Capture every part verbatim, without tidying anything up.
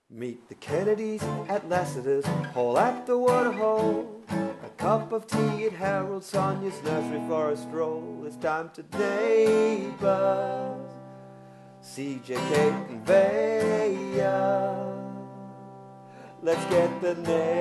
Meet the Kennedys at Lassiter's Hall at the Waterhole. A cup of tea at Harold Sonia's nursery for a stroll. It's time to neighbours. C J, Kate and Vaya. Let's get the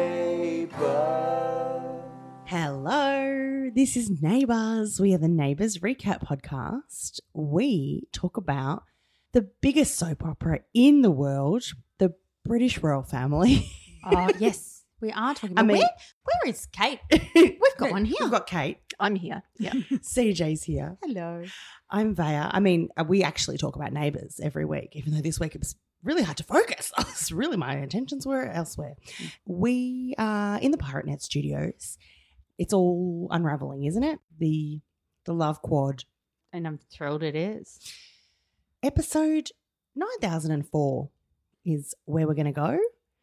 neighbours. Hello, this is Neighbours. We are the Neighbours Recap Podcast. We talk about the biggest soap opera in the world, the British royal family. Oh, yes, we are talking about. I mean, where, where is Kate? We've got one here. We've got Kate. I'm here. Yeah. C J's here. Hello. I'm Vaya. I mean, we actually talk about Neighbours every week, even though this week it was really hard to focus. It's really my intentions were elsewhere. We are in the Pirate Net studios. It's all unraveling, isn't it? The the love quad. And I'm thrilled it is. Episode nine thousand four is where we're going to go.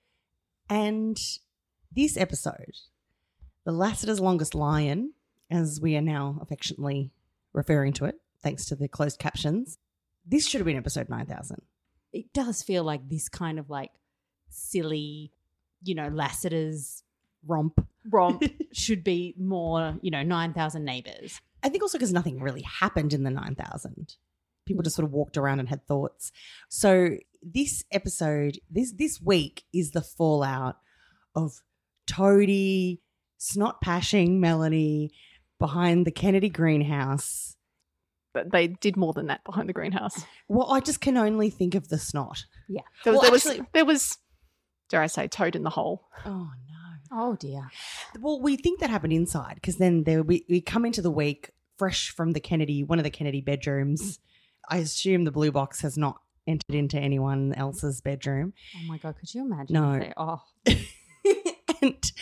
And this episode, The Lassiter's Longest Lion, as we are now affectionately referring to it, thanks to the closed captions, this should have been episode nine thousand. It does feel like this kind of like silly, you know, Lassiter's Romp. romp should be more, you know, nine thousand neighbours. I think also because nothing really happened in the nine thousand. People just sort of walked around and had thoughts. So this episode, this this week is the fallout of Toadie snot pashing Melanie behind the Kennedy greenhouse. But they did more than that behind the greenhouse. Well, I just can only think of the snot. Yeah. There, Well, there actually- was, there was, dare I say, toad in the hole. Oh, no. Oh, dear. Well, we think that happened inside because then there we, we come into the week fresh from the Kennedy, one of the Kennedy bedrooms. I assume the blue box has not entered into anyone else's bedroom. Oh, my God. Could you imagine? No. if they- Oh, And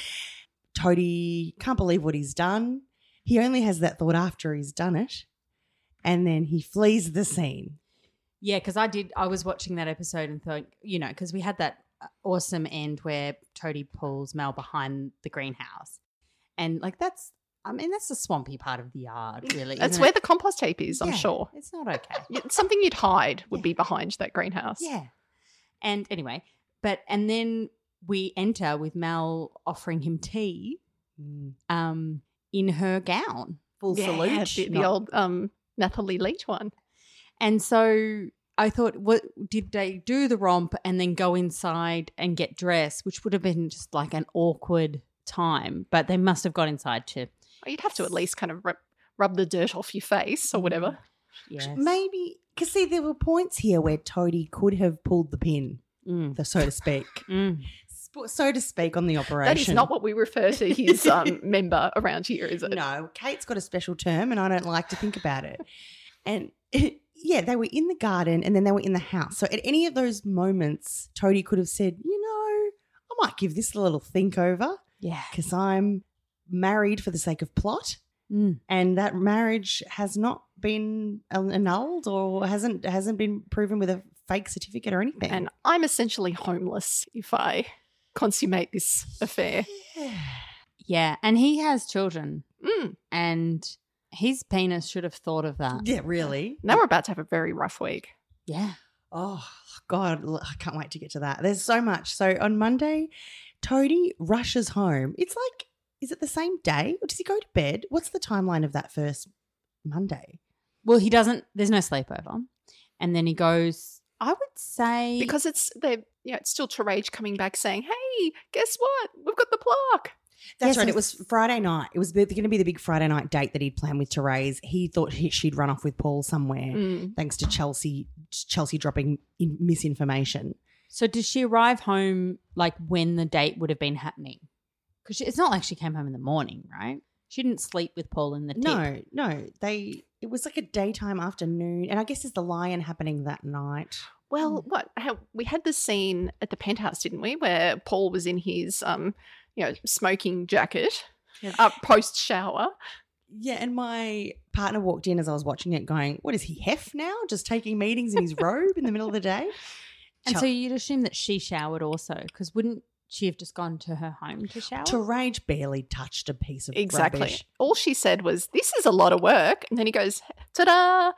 Toadie can't believe what he's done. He only has that thought after he's done it. And then he flees the scene. yeah, because I did, I was watching that episode and thought, you know, because we had that awesome end where Toadie pulls Mel behind the greenhouse. And like that's, I mean, that's the swampy part of the yard, really. That's isn't where it? the compost heap is, I'm Yeah, sure. It's not okay. Y- Something you'd hide would Yeah. be behind that greenhouse. Yeah. And anyway, but, and then we enter with Mel offering him tea Mm. um, in her gown. Full Yeah, salute. the, the Not- old um, Nathalie Leach one. And so I thought, what did they do the romp and then go inside and get dressed, which would have been just like an awkward time, but they must have got inside too. Well, you'd have to at least kind of rub, rub the dirt off your face or whatever. Yes. Maybe, because see, there were points here where Toadie could have pulled the pin, Mm. the, so to speak. Mm. Sp- So to speak on the operation. That is not what we refer to his um, member around here, is it? No, Kate's got a special term and I don't like to think about it. And yeah, they were in the garden and then they were in the house. So at any of those moments, Toadie could have said, you know, I might give this a little think over Yeah. because I'm married for the sake of plot. Mm. And that marriage has not been annulled or hasn't hasn't been proven with a fake certificate or anything. And I'm essentially homeless if I consummate this affair. yeah. Yeah. And he has children Mm. and his penis should have thought of that. Yeah, really. Now we're about to have a very rough week. Yeah. Oh, God, look, I can't wait to get to that. There's so much. So on Monday, Toadie rushes home. It's like, is it the same day or does he go to bed? What's the timeline of that first Monday? Well, he doesn't, there's no sleepover. And then he goes, I would say. Because it's they, yeah, it's still Terage coming back saying, "Hey, guess what? We've got the plaque." That's Yes, right. and- It was Friday night. It was going to be the big Friday night date that he'd planned with Therese. He thought he, she'd run off with Paul somewhere Mm. thanks to Chelsea Chelsea dropping in misinformation. So did she arrive home like when the date would have been happening? Because it's not like she came home in the morning, right? She didn't sleep with Paul in the tip. No, no. They it was like a daytime afternoon. And I guess is the lion happening that night? Well, what how, we had the scene at the penthouse, didn't we, where Paul was in his um, you know, smoking jacket, Yeah. uh, post shower. Yeah, and my partner walked in as I was watching it going, what is he, Hef now? Just taking meetings in his robe in the middle of the day? And Chel- so you'd assume that she showered also, because wouldn't she have just gone to her home to shower? Terage barely touched a piece of Exactly. rubbish. All she said was, "This is a lot of work," and then he goes, "Ta-da!"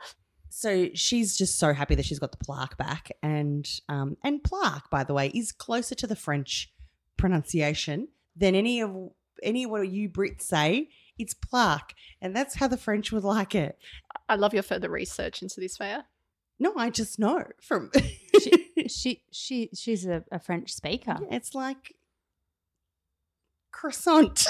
So she's just so happy that she's got the plaque back, and um, and plaque, by the way, is closer to the French pronunciation than any of any of what you Brits say. It's plaque, and that's how the French would like it. I love your further research into this, Freya. No, I just know from. She she, she she's a, a French speaker. Yeah, it's like croissant.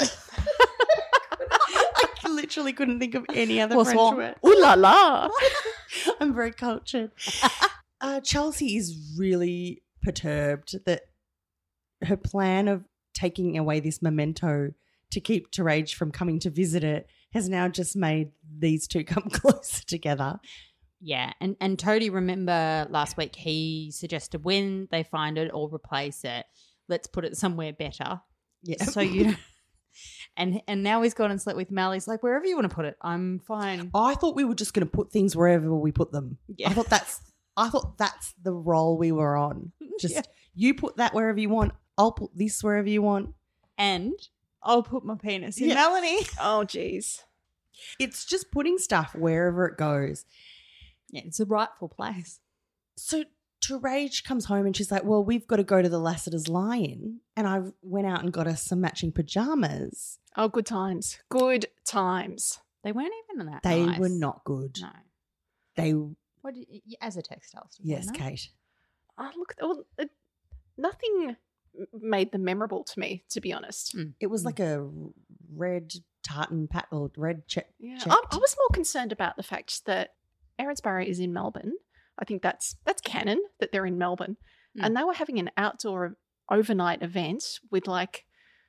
I literally couldn't think of any other French Croissant. word. Ooh la la. I'm very cultured. Uh, Chelsea is really perturbed that her plan of taking away this memento to keep Terage from coming to visit it has now just made these two come closer together. Yeah, and and Toadie, remember last week he suggested when they find it or replace it, let's put it somewhere better. Yeah. So you and and now he's gone and slept with Mel. He's like, wherever you want to put it, I'm fine. I thought we were just going to put things wherever we put them. Yeah. I thought that's I thought that's the role we were on. Just Yeah. you put that wherever you want. I'll put this wherever you want. And I'll put my penis in Yeah. Melanie. Oh, geez. It's just putting stuff wherever it goes. Yeah, it's a rightful place. So Terage comes home and she's like, well, we've got to go to the Lassiter's Lie-In. And I went out and got us some matching pajamas. Oh, good times. Good times. They weren't even that They nice. were not good. No. They, What did, as a textile store? yes, no? Kate. Oh, look, well, it, nothing made them memorable to me, to be honest. Mm. It was like a red tartan pat or red check. Yeah, checked. I, I was more concerned about the fact that Erinsborough is in Melbourne. I think that's that's canon that they're in Melbourne, Mm. and they were having an outdoor overnight event with like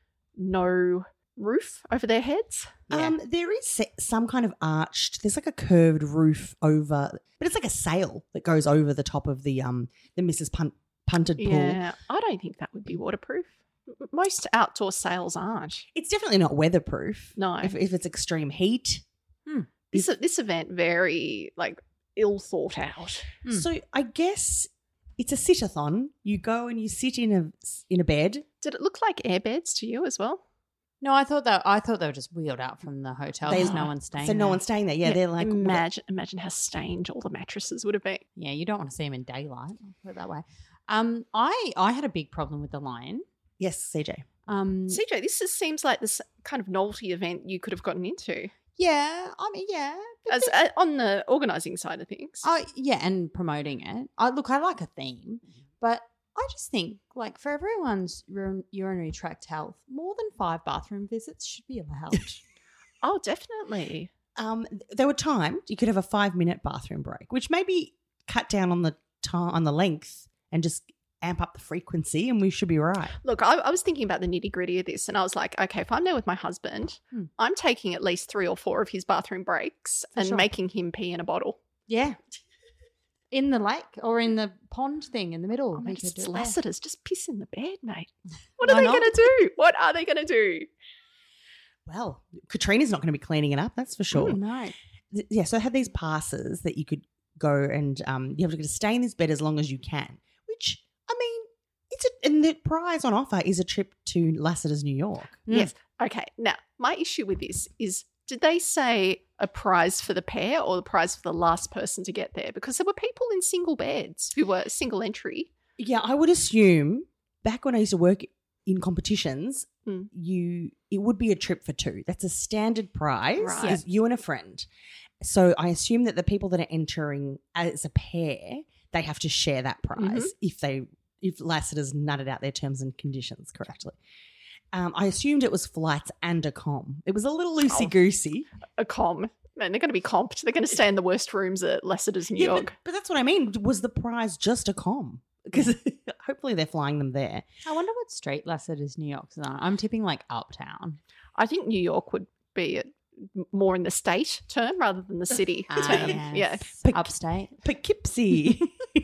no roof over their heads. Yeah. Um, there is se- some kind of arched. There's like a curved roof over, but it's like a sail that goes over the top of the um the Missus Punt, Punted pool. Yeah, I don't think that would be waterproof. M- Most outdoor sails aren't. It's definitely not weatherproof. No, If, if it's extreme heat. this this event very like ill thought out. Mm. So I guess it's a sit-a-thon. You go and you sit in a in a bed. Did it look like airbeds to you as well? No, I thought that I thought they were just wheeled out from the hotel They- because no one's staying. so no there. one's staying there. Yeah, they're like imagine imagine how stained all the mattresses would have been. Yeah, you don't want to see them in daylight. I'll put it that way. Um, I I had a big problem with the lion. yes, C J. Um, C J, this is, seems like this kind of novelty event you could have gotten into yeah, I mean, yeah, but as uh, on the organising side of things. Oh, yeah, and promoting it. I look, I like a theme, but I just think, like, for everyone's urin- urinary tract health, more than five bathroom visits should be allowed. Oh, definitely. Um, there were times you could have a five-minute bathroom break, which maybe cut down on the time on the length and just amp up the frequency, and we should be right. Look, I, I was thinking about the nitty gritty of this, and I was like, okay, if I'm there with my husband, Hmm. I'm taking at least three or four of his bathroom breaks For and sure. making him pee in a bottle. Yeah. In the lake or in the pond thing in the middle. I We mean, could it's do it there. Lassiter's, just piss in the bed, mate. What are Why they not? going to do? What are they going to do? Well, Katrina's not going to be cleaning it up, that's for sure. Mm, no. Th- Yeah, so I had these passes that you could go and um, you have to stay in this bed as long as you can, which, I mean, it's a, and the prize on offer is a trip to Lassiter's, New York. Mm. Yes. Okay. Now, my issue with this is, did they say a prize for the pair or the prize for the last person to get there? Because there were people in single beds who were single entry. Yeah, I would assume back when I used to work in competitions, Mm. you it would be a trip for two. That's a standard prize. Right. Is you and a friend. So I assume that the people that are entering as a pair, they have to share that prize if they if Lassiter's nutted out their terms and conditions correctly. Um, I assumed it was flights and a com. It was a little loosey goosey. A com. Man, they're going to be comped. They're going to stay in the worst rooms at Lassiter's New Yeah, but, York. but that's what I mean. Was the prize just a com? Because hopefully they're flying them there. I wonder what street Lassiter's New York's on. I'm tipping like uptown. I think New York would be a, more in the state term rather than the city Ah, term. yes. Yeah. Pick- Upstate. Poughkeepsie.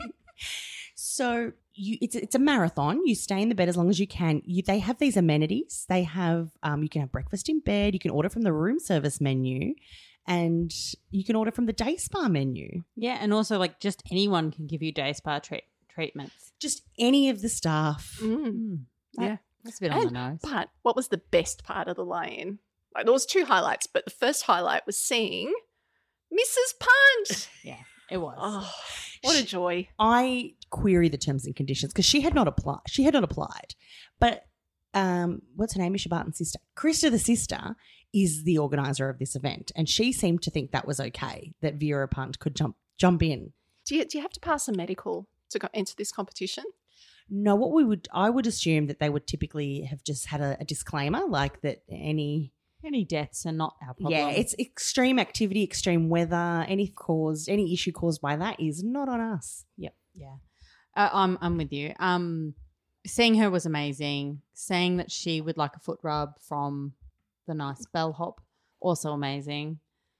So you, it's it's a marathon. You stay in the bed as long as you can. You, they have these amenities. They have um, you can have breakfast in bed. You can order from the room service menu, and you can order from the day spa menu. Yeah, and also like just anyone can give you day spa treat treatments. Just any of the staff. Mm. Mm, that- Yeah. That's a bit on And- the nose. But what was the best part of the lie-in? Like, there was two highlights, but the first highlight was seeing Missus Punt. Yeah. It was. Oh, what a joy. I query the terms and conditions because she had not applied. She had not applied. But um, what's her name? Misha Barton's sister. Krista, the sister, is the organizer of this event. And she seemed to think that was okay, that Vera Punt could jump jump in. Do you, do you have to pass a medical to go enter this competition? No, what we would, I would assume that they would typically have just had a, a disclaimer like that any, Any deaths are not our problem. yeah, it's extreme activity, extreme weather, any cause, any issue caused by that is not on us. Yep. Yeah. Uh, I'm I'm with you. Um, seeing her was amazing. Saying that she would like a foot rub from the nice bellhop, also amazing.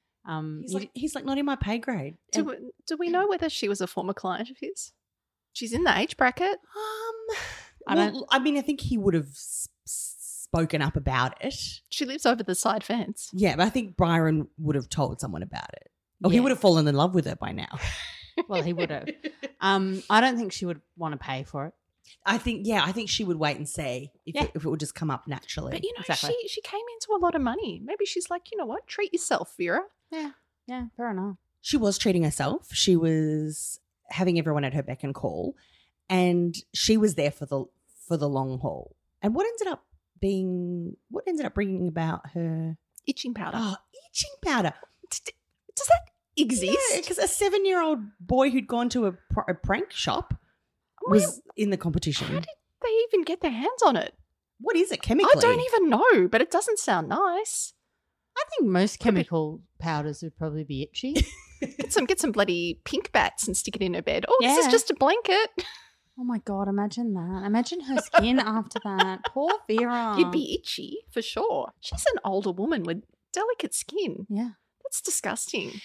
Um, He's you- like, he's like not in my pay grade. Do And- we, do we know whether she was a former client of his? She's in the age bracket. Um, I well, don't- I mean, I think he would have s- s- spoken up about it. She lives over the side fence. Yeah, but I think Byron would have told someone about it. Or he Yeah. would have fallen in love with her by now. well, he would have. Um, I don't think she would want to pay for it. I think, yeah, I think she would wait and see if, Yeah. it, if it would just come up naturally. But, you know, Exactly. she, she came into a lot of money. Maybe she's like, you know what? Treat yourself, Vera. Yeah. Yeah. Fair enough. She was treating herself. She was having everyone at her beck and call, and she was there for the for the long haul. And what ended up being, what ended up bringing about her Itching powder. oh, itching powder? D- Does that exist? Because a seven-year-old boy who'd gone to a, pr- a prank shop Wait, was in the competition. how did they even get their hands on it? What is it chemically? I don't even know, but it doesn't sound nice. I think most chemical powders would probably be itchy. Get some, get some bloody pink bats and stick it in her bed. Oh, this is Yeah. just a blanket. Oh my God, imagine that. Imagine her skin after that. Poor Vera. You'd be itchy for sure. She's an older woman with delicate skin. Yeah. That's disgusting.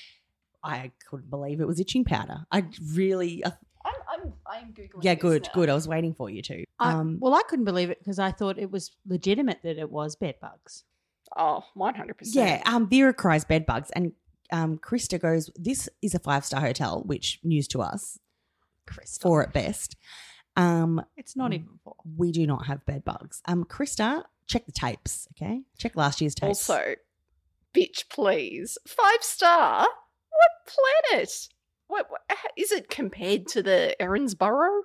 I couldn't believe it was itching powder. I really, uh, I'm, I'm, I'm googling. yeah, this good, now. good. I was waiting for you to. I, Um, well, I couldn't believe it because I thought it was legitimate that it was bed bugs. Oh, one hundred percent. yeah, um, Vera cries bed bugs, and um, Krista goes, "This is a five-star hotel," which news to us, four at best. Um, It's not even four. we do not have bed bugs. Um, Krista, check the tapes, okay? Check last year's tapes. Also, bitch, please. Five star? What planet? What, what is it compared to the Erinsborough?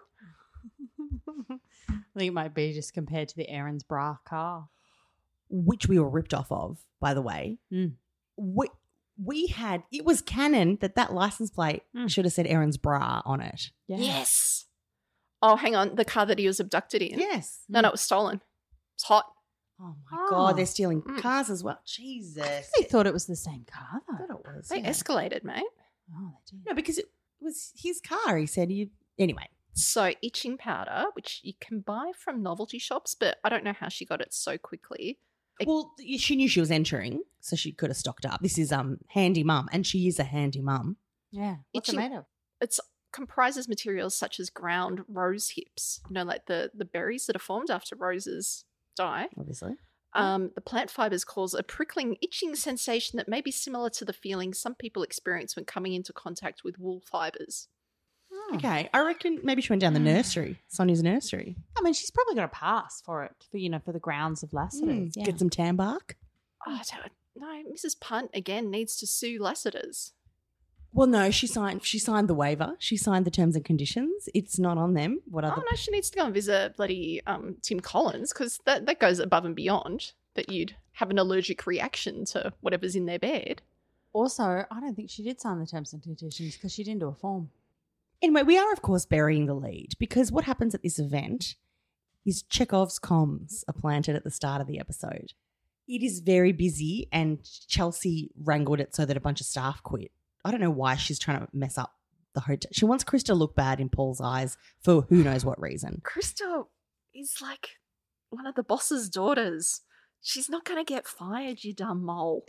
I think it might be just compared to the Aaron's bra car. which we were ripped off of, by the way. Mm. We we had it was canon that that license plate Mm. should have said Aaron's bra on it. Yeah. Yes. Oh, hang on. The car that he was abducted in. Yes. No, no, it was stolen. It's hot. Oh my Oh. god, they're stealing Mm. cars as well. Jesus. They thought it was the same car I though. thought it was. They yeah. escalated, mate. Oh, they did. No, because it was his car. He said you anyway. So, itching powder, which you can buy from novelty shops, but I don't know how she got it so quickly. It- Well, she knew she was entering, so she could have stocked up. This is um handy mum, and she is a handy mum. Yeah. What's it Itching- made of? It comprises materials such as ground rose hips, you know, like the, the berries that are formed after roses die. Obviously. Um, the plant fibers cause a prickling, itching sensation that may be similar to the feeling some people experience when coming into contact with wool fibers. Oh. Okay, I reckon maybe she went down the nursery, Sonia's nursery. I mean, she's probably got a pass for it, for you know, for the grounds of Lassiter's. Mm, yeah. Get some tan bark. Oh, I don't, no, Missus Punt again needs to sue Lassiter's. Well, no, she signed. She signed the waiver. She signed the terms and conditions. It's not on them. What other? Oh no, she needs to go and visit bloody um, Tim Collins because that, that goes above and beyond that you'd have an allergic reaction to whatever's in their bed. Also, I don't think she did sign the terms and conditions because she didn't do a form. Anyway, we are of course burying the lead because what happens at this event is Chekhov's comms are planted at the start of the episode. It is very busy, and Chelsea wrangled it so that a bunch of staff quit. I don't know why she's trying to mess up the hotel. She wants Krista to look bad in Paul's eyes for who knows what reason. Krista is like one of the boss's daughters. She's not going to get fired, you dumb mole.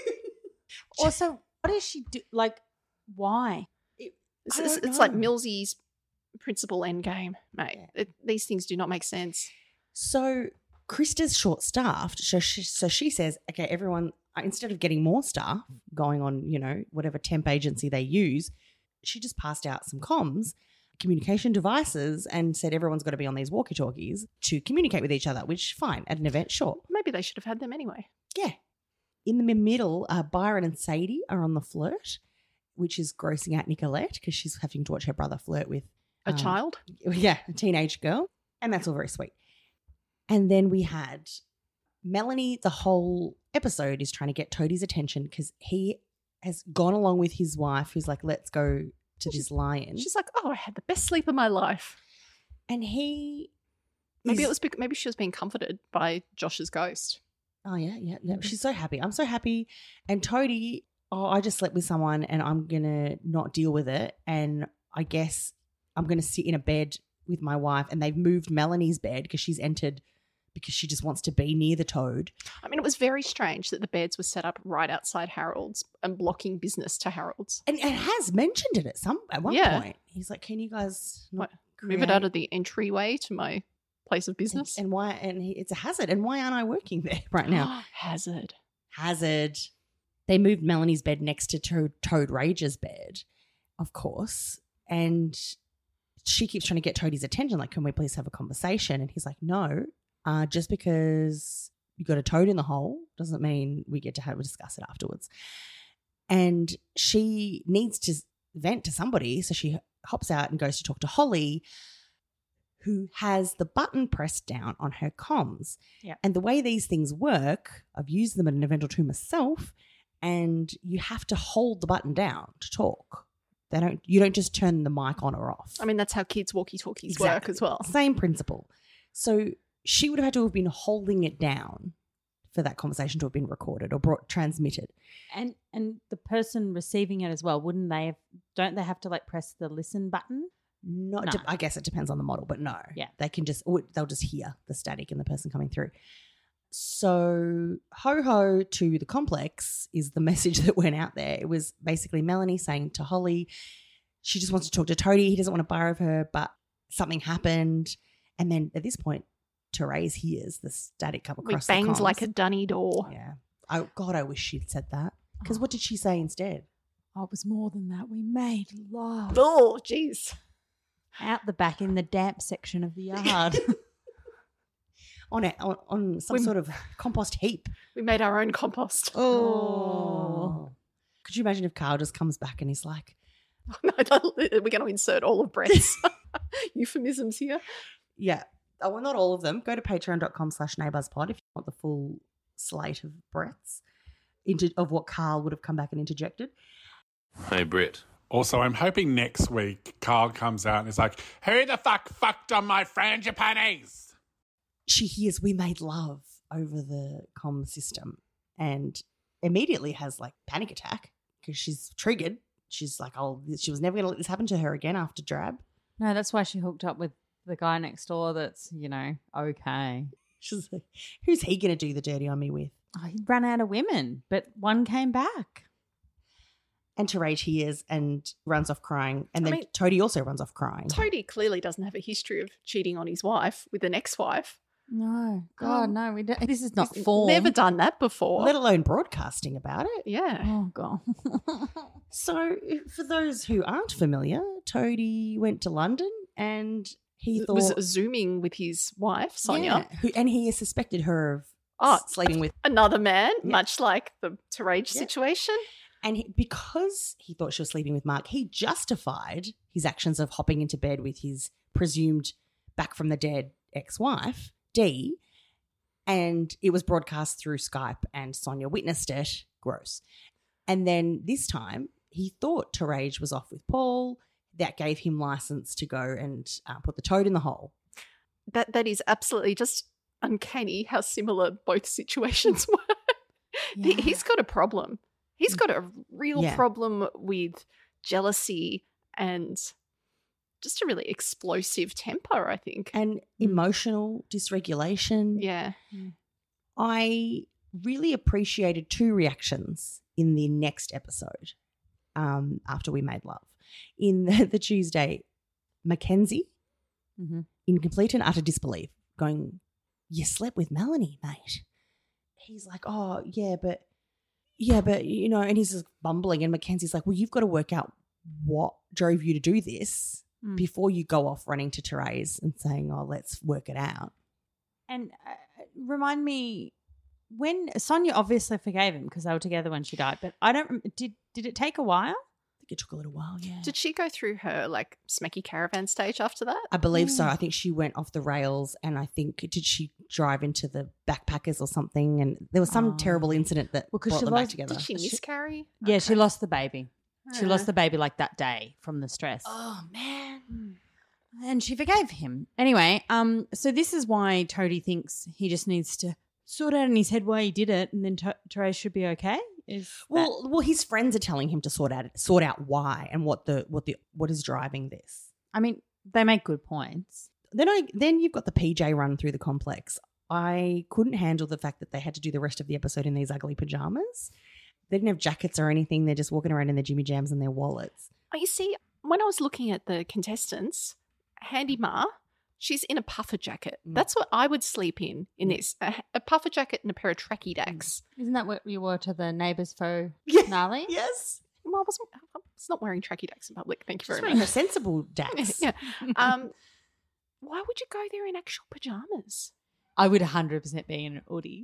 Also, what does she do? Like, why? It's, I it's, don't it's like know. Millsy's principal endgame, mate. Yeah. It, these things do not make sense. So Krista's short-staffed, so she, so she says, okay, everyone, uh, instead of getting more staff going on, you know, whatever temp agency they use, she just passed out some comms, communication devices, and said everyone's got to be on these walkie-talkies to communicate with each other, which, fine, at an event, sure. Maybe they should have had them anyway. Yeah. In the middle, uh, Byron and Sadie are on the flirt. which is grossing out Nicolette because she's having to watch her brother flirt with A um, child? Yeah, a teenage girl. And that's all very sweet. And then we had Melanie, the whole episode is trying to get Toadie's attention because he has gone along with his wife who's like, let's go to this lion. She's like, oh, I had the best sleep of my life. And he Maybe is- it was bec- maybe she was being comforted by Josh's ghost. Oh, yeah, yeah, yeah. She's so happy. I'm so happy. And Toadie, oh, I just slept with someone and I'm going to not deal with it. And I guess I'm going to sit in a bed with my wife. And they've moved Melanie's bed because she's entered because she just wants to be near the toad. I mean, it was very strange that the beds were set up right outside Harold's and blocking business to Harold's. And it has mentioned it at some at one Yeah. point. He's like, can you guys not Move it out create- of the entryway to my place of business. And, and why? And he, it's a hazard. And why aren't I working there right now? Hazard. Hazard. They moved Melanie's bed next to Toad, Toad Rage's bed, of course. And she keeps trying to get Toadie's attention, like, can we please have a conversation? And he's like, no, uh, just because you got a toad in the hole doesn't mean we get to have discuss it afterwards. And she needs to vent to somebody. So she hops out and goes to talk to Holly, who has the button pressed down on her comms. Yeah. And the way these things work, I've used them at an event or two myself, and you have to hold the button down to talk. They don't. You don't just turn the mic on or off. I mean, that's how kids' walkie-talkies work Exactly. as well. Same principle. So she would have had to have been holding it down for that conversation to have been recorded or brought transmitted. And and the person receiving it as well, wouldn't they have, don't they have to like press the listen button? Not, No. I guess it depends on the model, but no. Yeah. They can just, or they'll just hear the static and the person coming through. So, ho ho to the complex is the message that went out there. It was basically Melanie saying to Holly, she just wants to talk to Toadie. He doesn't want to borrow her, but something happened. And then at this point, Therese hears the static come We across the banged comms. like a dunny door. Yeah. Oh, God, I wish she'd said that. Because what did she say instead? Oh, it was more than that. We made love Oh, jeez. out the back in the damp section of the yard. On, a, on, on some We- sort of compost heap. We made our own compost. Oh. Could you imagine if Carl just comes back and he's like, No, no, we're going to insert all of Brett's euphemisms here. yeah. Oh, well, not all of them. Go to patreon.com slash neighbourspod if you want the full slate of breaths into, of what Carl would have come back and interjected. Hey, Britt. Also, I'm hoping next week Carl comes out and is like, who the fuck fucked on my frangipanis? She hears we made love over the comm system and immediately has like panic attack because she's triggered. She's like, oh, she was never going to let this happen to her again after Drab. No, that's why she hooked up with the guy next door that's, you know, okay. She's like, who's he going to do the dirty on me with? Oh, he ran out of women, but one came back. And Therese hears and runs off crying. And I then mean- Toadie also runs off crying. Toadie clearly doesn't have a history of cheating on his wife with an ex-wife. No, God, Um, no, we don't. This is not He's form. Never done that before. Let alone broadcasting about it. yeah. Oh, God. So, for those who aren't familiar, Toadie went to London and he thought was zooming with his wife, Sonia. Yeah, who, and he suspected her of Oh, sleeping with, Another man, Yeah. much like the Therese Yeah. situation. and he, because he thought she was sleeping with Mark, he justified his actions of hopping into bed with his presumed back from the dead ex-wife, Dee, and it was broadcast through Skype, and Sonia witnessed it. Gross. And then this time, he thought Therese was off with Paul. That gave him license to go and uh, put the toad in the hole. That that is absolutely just uncanny how similar both situations were. He, Yeah. he's got a problem. He's got a real Yeah. problem with jealousy and just a really explosive temper, I think. And emotional dysregulation. Yeah. I really appreciated two reactions in the next episode um, after we made love. In the, the Tuesday, Mackenzie, Mhm. in complete and utter disbelief, going, you slept with Melanie, mate. He's like, oh, yeah, but, yeah, but, you know, and he's just bumbling. And Mackenzie's like, well, you've got to work out what drove you to do this Mm. before you go off running to Therese and saying, oh, let's work it out. And uh, remind me, when Sonia obviously forgave him because they were together when she died, but I don't. rem- Did did it take a while? it took a little while, yeah. Did she go through her like smacky caravan stage after that? I believe so. I think she went off the rails, and I think did she drive into the backpackers or something? And there was some Oh. terrible incident that Well, 'cause brought she them back lost- together. Did she miscarry? Yeah, she Okay. lost the baby. She Uh. lost the baby like that day from the stress. Oh man. And she forgave him. Anyway, um, so this is why Toadie thinks he just needs to sort out in his head why he did it, and then to- Therese should be okay. Is Well, well, his friends are telling him to sort out sort out why and what the what the what is driving this. I mean, they make good points. Then I then you've got the P J run through the complex. I couldn't handle the fact that they had to do the rest of the episode in these ugly pajamas. They didn't have jackets or anything. They're just walking around in their Jimmy Jams and their wallets. Oh, you see, when I was looking at the contestants, Handy Ma, she's in a puffer jacket. Mm. That's what I would sleep in in this. A, a puffer jacket and a pair of tracky dacks. Isn't that what you wore to the neighbour's faux Yeah. finale? Yes. Well, I wasn't, I was not wearing tracky dacks in public. Thank you She's very wearing her much. sensible Dax. yeah. Um, why would you go there in actual pajamas? I would one hundred percent be in an hoodie.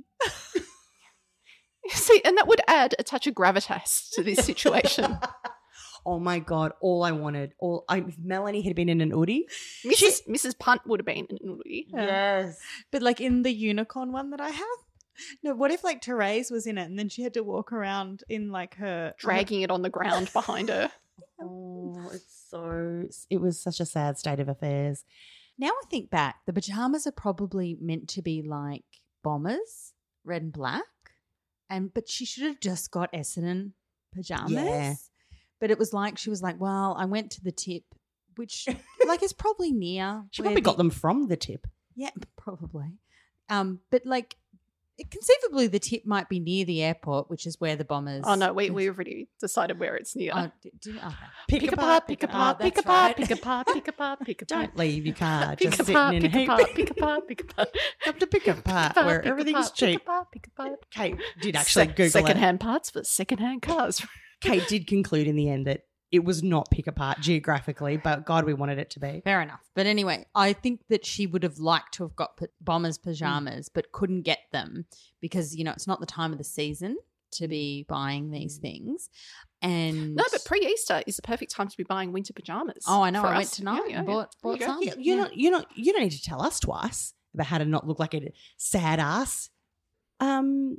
See, and that would add a touch of gravitas to this situation. Oh my god! All I wanted, all I, if Melanie had been in an hoodie. Missus Missus Punt would have been in an hoodie. Yes. But like in the unicorn one that I have, no. What if like Therese was in it and then she had to walk around in like her Dragging it on the ground behind her. Oh, it's so. It was such a sad state of affairs. Now I think back, the pajamas are probably meant to be like bombers, red and black, and but she should have just got Essendon pajamas. Yeah. But it was like she was like, well, I went to the tip, which like is probably near. She where probably got the- them from the tip. Yeah, probably. Um, but like it, conceivably, the tip might be near the airport, which is where the bombers. Oh no, we we already decided where it's near. Oh, d- d- okay. Pick apart, pick apart, Oh, pick that's apart, right. pick apart, pick apart, pick apart. Don't leave your car Pick just apart, sitting in a pick heap. apart, pick apart, pick apart. Have to pick apart apart, where pick everything's apart, cheap. Pick apart, pick apart. Kate did actually Sec- Google secondhand parts for secondhand cars. it. Kate did conclude in the end that it was not pick apart geographically, but God, we wanted it to be. Fair enough. But anyway, I think that she would have liked to have got p- bombers pajamas, but couldn't get them because, you know, it's not the time of the season to be buying these things. And No, but pre-Easter is the perfect time to be buying winter pajamas. oh, I know. for I went us. tonight Yeah, yeah, and yeah. bought, There bought you go. some. Yeah, you're not, you're not, you don't need to tell us twice about how to not look like a sad ass. Um,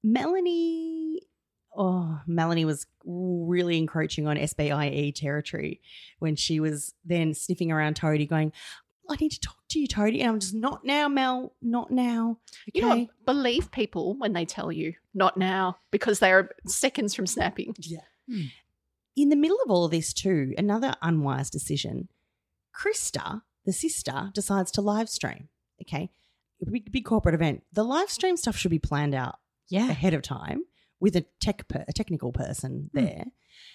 Melanie, oh, Melanie was really encroaching on S B I E territory when she was then sniffing around Toadie, going, "I need to talk to you, Toadie," and I'm just not now, Mel, not now. Okay, You know what? Believe people when they tell you not now because they are seconds from snapping. yeah. Hmm. In the middle of all of this, too, another unwise decision. Krista, the sister, decides to live stream. Okay, a big, big corporate event. The live stream stuff should be planned out Yeah. ahead of time with a tech per, a technical person there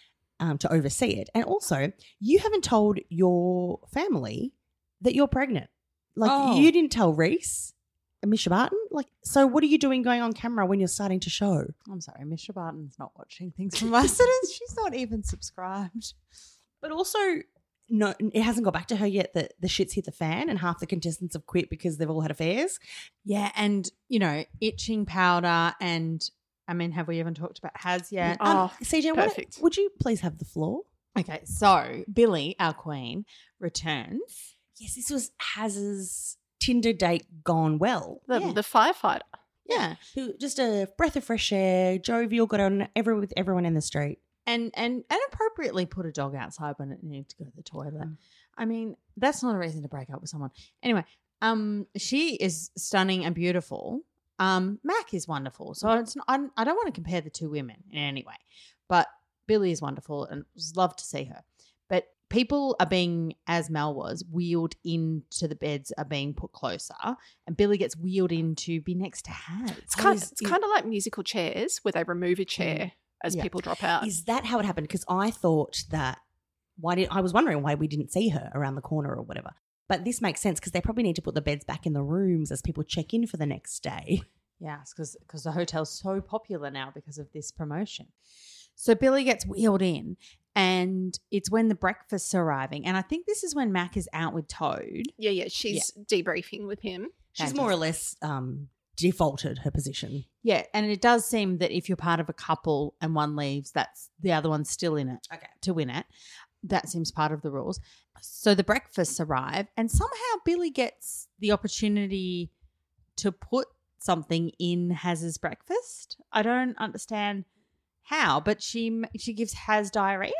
um, to oversee it. And also, you haven't told your family that you're pregnant. Like Oh. you didn't tell Reese and Misha Barton. Like, so what are you doing going on camera when you're starting to show? I'm sorry, Misha Barton's not watching things from us. It is. She's not even subscribed. But also, no, it hasn't got back to her yet that the shit's hit the fan and half the contestants have quit because they've all had affairs. Yeah, and you know, itching powder, and I mean, have we even talked about Has yet? Oh, um, C J, what- perfect. would you please have the floor? Okay, so Billy, our queen, returns. Yes, this was Haz's Tinder date gone well. The, Yeah. the firefighter. Yeah, who just a breath of fresh air, jovial, got on every with everyone in the street. And and and appropriately put a dog outside when it needed to go to the toilet. I mean, that's not a reason to break up with someone. Anyway, um, she is stunning and beautiful. Um, Mac is wonderful. So it's not, I'm, I don't want to compare the two women in any way, but Billy is wonderful and was love to see her. But people are being, as Mel was, wheeled into the beds, are being put closer, and Billy gets wheeled in to be next to Haz. It's kind, is- it's kind of like musical chairs where they remove a chair as Yeah. people drop out. Is that how it happened? Because I thought that why did I was wondering why we didn't see her around the corner or whatever. But this makes sense because they probably need to put the beds back in the rooms as people check in for the next day. Yes, because the hotel's so popular now because of this promotion. So Billy gets wheeled in, and it's when the breakfast's arriving. And I think this is when Mac is out with Toad. yeah, yeah. She's debriefing with him. She's more or less um, defaulted her position. Yeah, and it does seem that if you're part of a couple and one leaves, that's the other one's still in it Okay. to win it. That seems part of the rules. So the breakfasts arrive, and somehow Billy gets the opportunity to put something in Haz's breakfast. I don't understand how, but she she gives Haz diarrhea.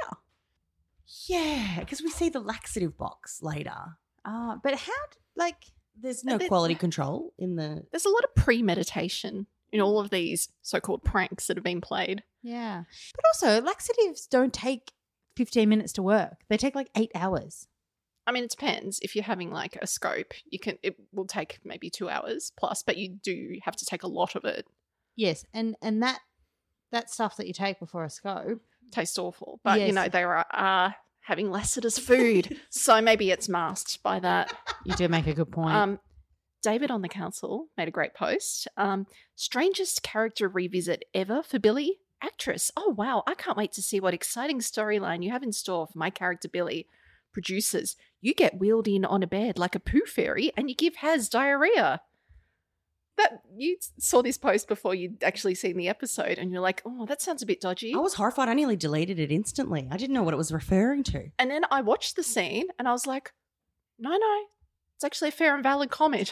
Yeah, because we see the laxative box later. Uh, but how, like, There's no there- quality control in the. There's a lot of premeditation in all of these so-called pranks that have been played. yeah. But also, laxatives don't take fifteen minutes to work. They take like eight hours. I mean, it depends. If you're having like a scope, you can it will take maybe two hours plus, but you do have to take a lot of it. Yes, and and that that stuff that you take before a scope. Tastes awful, but you Yes. know they are uh, having Lassiter's food, so maybe it's masked by that. You do make a good point. Um, David on the council made a great post. Um, strangest character revisit ever for Billy? Actress. Oh, wow. I can't wait to see what exciting storyline you have in store for my character Billy. Producers, you get wheeled in on a bed like a poo fairy and you give Haz diarrhea. That you saw this post before you'd actually seen the episode and you're like, oh, that sounds a bit dodgy. I was horrified. I nearly deleted it instantly. I didn't know what it was referring to. And then I watched the scene and I was like, no, no, it's actually a fair and valid comment.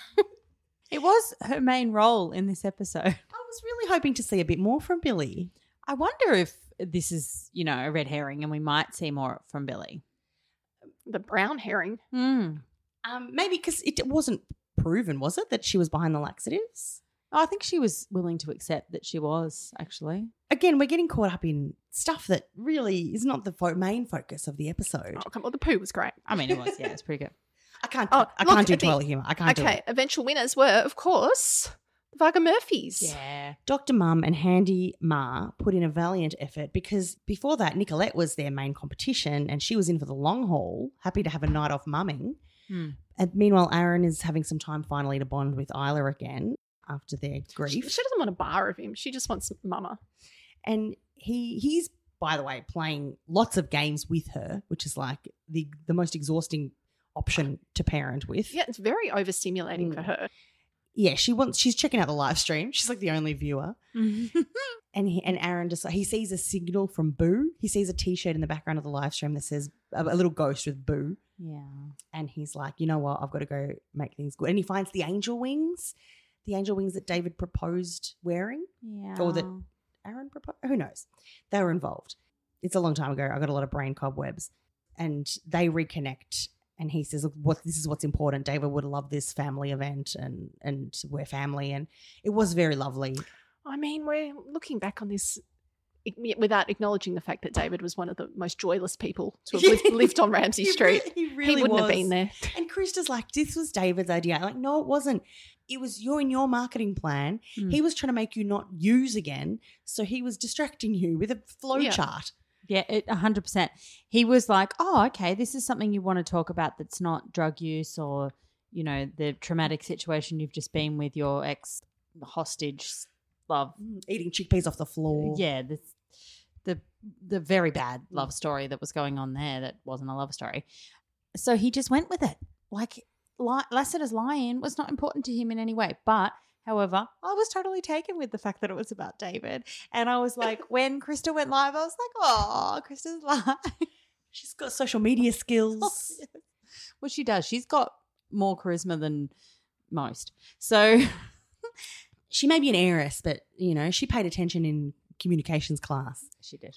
it was her main role in this episode. I was really hoping to see a bit more from Billy. I wonder if this is, you know, a red herring and we might see more from Billy. The brown herring. Hmm. Um, maybe because it wasn't proven, was it, that she was behind the laxatives? Oh, I think she was willing to accept that she was, actually. Again, we're getting caught up in stuff that really is not the fo- main focus of the episode. Oh, come on, the poo was great. I mean, it was, yeah, it's pretty good. I can't. Oh, I look can't do at the- toilet humor. I can't do Okay, it. eventual winners were, of course, the Varga Murphys. Yeah. Doctor Mum and Handy Ma put in a valiant effort because before that, Nicolette was their main competition and she was in for the long haul, happy to have a night off mumming. Hmm. And meanwhile, Aaron is having some time finally to bond with Isla again after their She, grief. she doesn't want a bar of him. She just wants mama. And he he's, by the way, playing lots of games with her, which is like the, the most exhausting option to parent with. Yeah, it's very overstimulating for Mm. her. Yeah, she wants she's checking out the live stream. She's like the only viewer. And he, and Aaron just he sees a signal from Boo. He sees a T-shirt in the background of the live stream that says a, a little ghost with Boo. yeah. And he's like, you know what? I've got to go make things good. And he finds the angel wings, the angel wings that David proposed wearing, Yeah. or that Aaron proposed. Who knows? They were involved. It's a long time ago. I got a lot of brain cobwebs, and they reconnect. And he says, "Look, what this is what's important. David would love this family event, and and we're family." And it was very lovely. I mean, we're looking back on this i- without acknowledging the fact that David was one of the most joyless people to have lived, lived on Ramsey He Street. really- he really wouldn't have was. been there. And Krista's like, this was David's idea. I'm like, no, it wasn't. It was your in your marketing plan. Mm. He was trying to make you not use again. So he was distracting you with a flow Yeah. chart. Yeah, it, one hundred percent. He was like, oh, okay, this is something you want to talk about that's not drug use or, you know, the traumatic situation you've just been with your ex-hostage love. Eating chickpeas off the floor. Yeah, this, the the very bad love story that was going on there that wasn't a love story. So he just went with it. Like, li- Lassiter's lie-in was not important to him in any way. But, however, I was totally taken with the fact that it was about David. And I was like, when Krista went live, I was like, oh, Krista's live. She's got social media skills. Well, she does. She's got more charisma than most. So, She may be an heiress, but, you know, she paid attention in communications class. she did.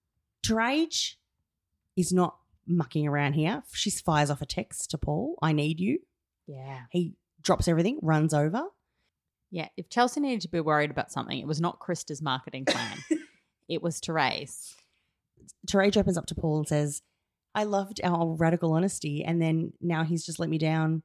Terage is not mucking around here. She fires off a text to Paul, I need you. Yeah. He drops everything, runs over. Yeah. If Chelsea needed to be worried about something, it was not Krista's marketing plan. It was Therese. Terage opens up to Paul and says, I loved our radical honesty, and then now he's just let me down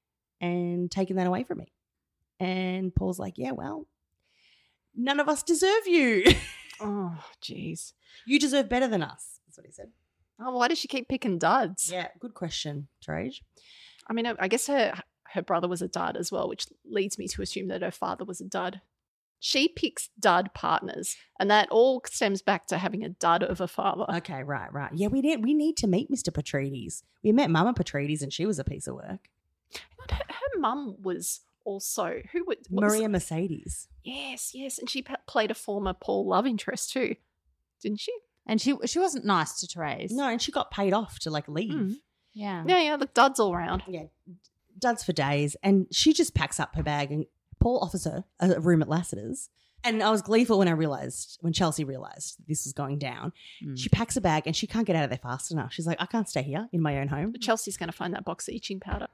and taken that away from me. And Paul's like, yeah, well, none of us deserve you. Oh, jeez. You deserve better than us. That's what he said. Oh, why does she keep picking duds? Yeah, good question, Terage. I mean, I I guess her her brother was a dud as well, which leads me to assume that her father was a dud. She picks dud partners, and that all stems back to having a dud of a father. Okay, right, right. Yeah, we need, we need to meet Mister Petrides. We met Mama Petrides and she was a piece of work. But her, her mum was also, who would what was- Maria Mercedes. Yes, yes, and she p- played a former Paul love interest too, didn't she? And she she wasn't nice to Therese. No, and she got paid off to like leave. Mm. Yeah. Yeah, yeah. Look, duds all round. Yeah, duds for days. And she just packs up her bag and Paul offers her a room at Lassiter's. And I was gleeful when I realised, when Chelsea realised this was going down. Mm. She packs a bag and she can't get out of there fast enough. She's like, I can't stay here in my own home. But Chelsea's going to find that box of itching powder.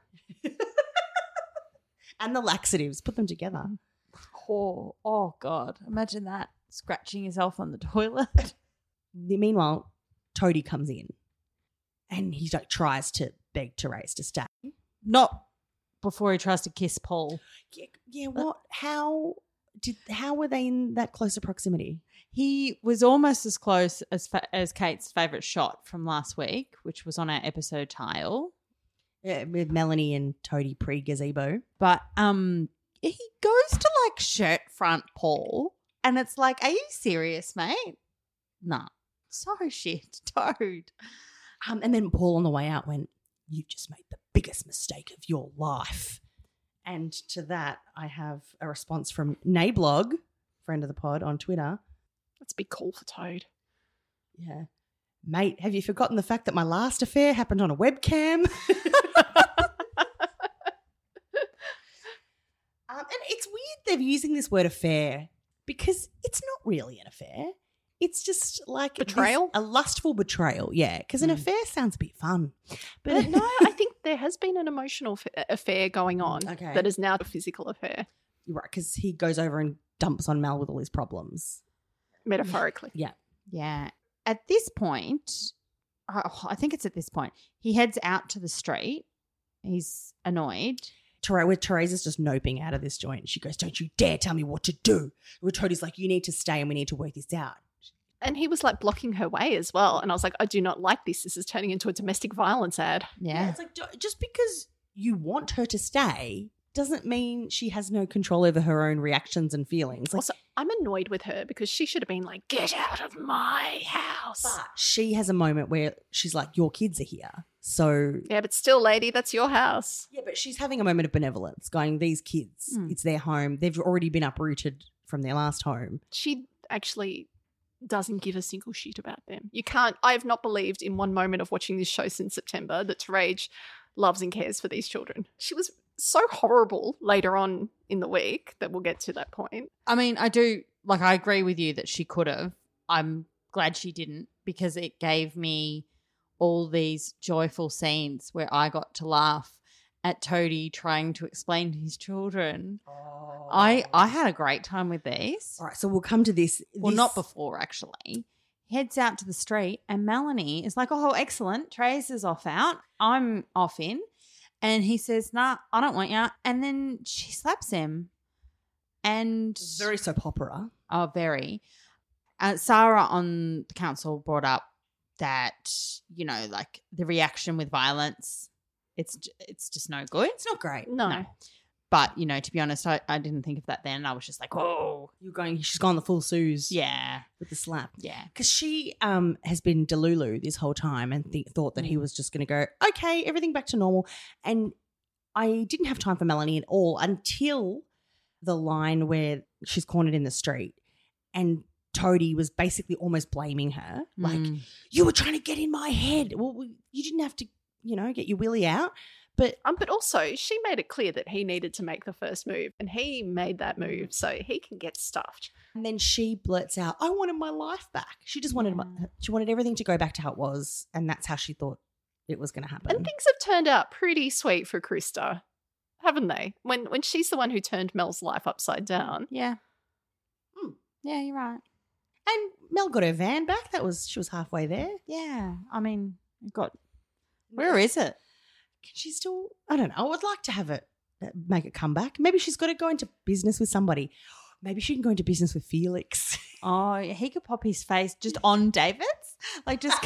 And the laxatives, put them together. Oh, oh God. Imagine that. Scratching yourself on the toilet. Meanwhile, Toadie comes in and he like tries to beg Therese to stay. Not before he tries to kiss Paul. Yeah, yeah what? How did? How were they in that closer proximity? He was almost as close as fa- as Kate's favourite shot from last week, which was on our episode tile. Yeah, with Melanie and Toadie pre-gazebo. But um, he goes to like shirt front Paul, and it's like, are you serious, mate? Nah. So shit, Toad. Um, and then Paul on the way out went, you've just made the biggest mistake of your life. And to that, I have a response from Nablog, friend of the pod on Twitter. That's a big call for Toad. Yeah. Mate, have you forgotten the fact that my last affair happened on a webcam? um, and it's weird they're using this word affair because it's not really an affair. It's just like this- Betrayal? a lustful betrayal, yeah, because an Mm. affair sounds a bit fun. But no, I think there has been an emotional f- affair going on Okay. that is now a physical affair, You're right, because he goes over and dumps on Mel with all his problems. metaphorically. Yeah. Yeah. At this point, oh, I think it's at this point, he heads out to the street. He's annoyed. Therese, where Theresa's just noping out of this joint. She goes, don't you dare tell me what to do. Where Toadie's like, you need to stay and we need to work this out. And he was like blocking her way as well. And I was like, I do not like this. This is turning into a domestic violence ad. Yeah. It's like, do- just because you want her to stay doesn't mean she has no control over her own reactions and feelings. Like, Also, I'm annoyed with her because she should have been like, get out of my house. but she has a moment where she's like, your kids are here. So, Yeah, but still, lady, that's your house. yeah, but she's having a moment of benevolence going, these kids, Mm. it's their home. They've already been uprooted from their last home. She actually doesn't give a single shit about them. You can't, I have not believed in one moment of watching this show since September that Therese loves and cares for these children. She was so horrible later on in the week that we'll get to that point. I mean, I do, like, I agree with you that she could have. I'm glad she didn't because it gave me all these joyful scenes where I got to laugh at Toadie trying to explain to his children. I, I had a great time with these. All right, so we'll come to this. Well, This- not before, actually. Heads out to the street, and Melanie is like, oh, excellent. Trace is off out. I'm off in. And he says, nah, I don't want you. And then she slaps him. And Very soap opera. oh, very. Uh, Sarah on the council brought up that, you know, like the reaction with violence, it's it's just no good. It's not great. No. No. But, you know, to be honest, I, I didn't think of that then. I was just like, oh, You're going, she's gone the full Suze yeah, with the slap. yeah. Because she um has been Delulu this whole time and th- thought that he was just going to go, okay, everything back to normal. And I didn't have time for Melanie at all until the line where she's cornered in the street and Toadie was basically almost blaming her. Like, Mm. you were trying to get in my head. Well, we- you didn't have to, you know, get your willy out. But Um, but also, she made it clear that he needed to make the first move, and he made that move, so he can get stuffed. and then she blurts out, I wanted my life back. She just wanted my, she wanted everything to go back to how it was. And that's how she thought it was going to happen. And things have turned out pretty sweet for Krista, haven't they? When when she's the one who turned Mel's life upside down. Yeah. Hmm. Yeah, you're right. And Mel got her van back. That was she was halfway there. Yeah. I mean, it got, where is it? Can she still? I don't know. I would like to have it uh, make it come back. Maybe she's got to go into business with somebody. Maybe she can go into business with Felix. Oh, he could pop his face just on David's. Like just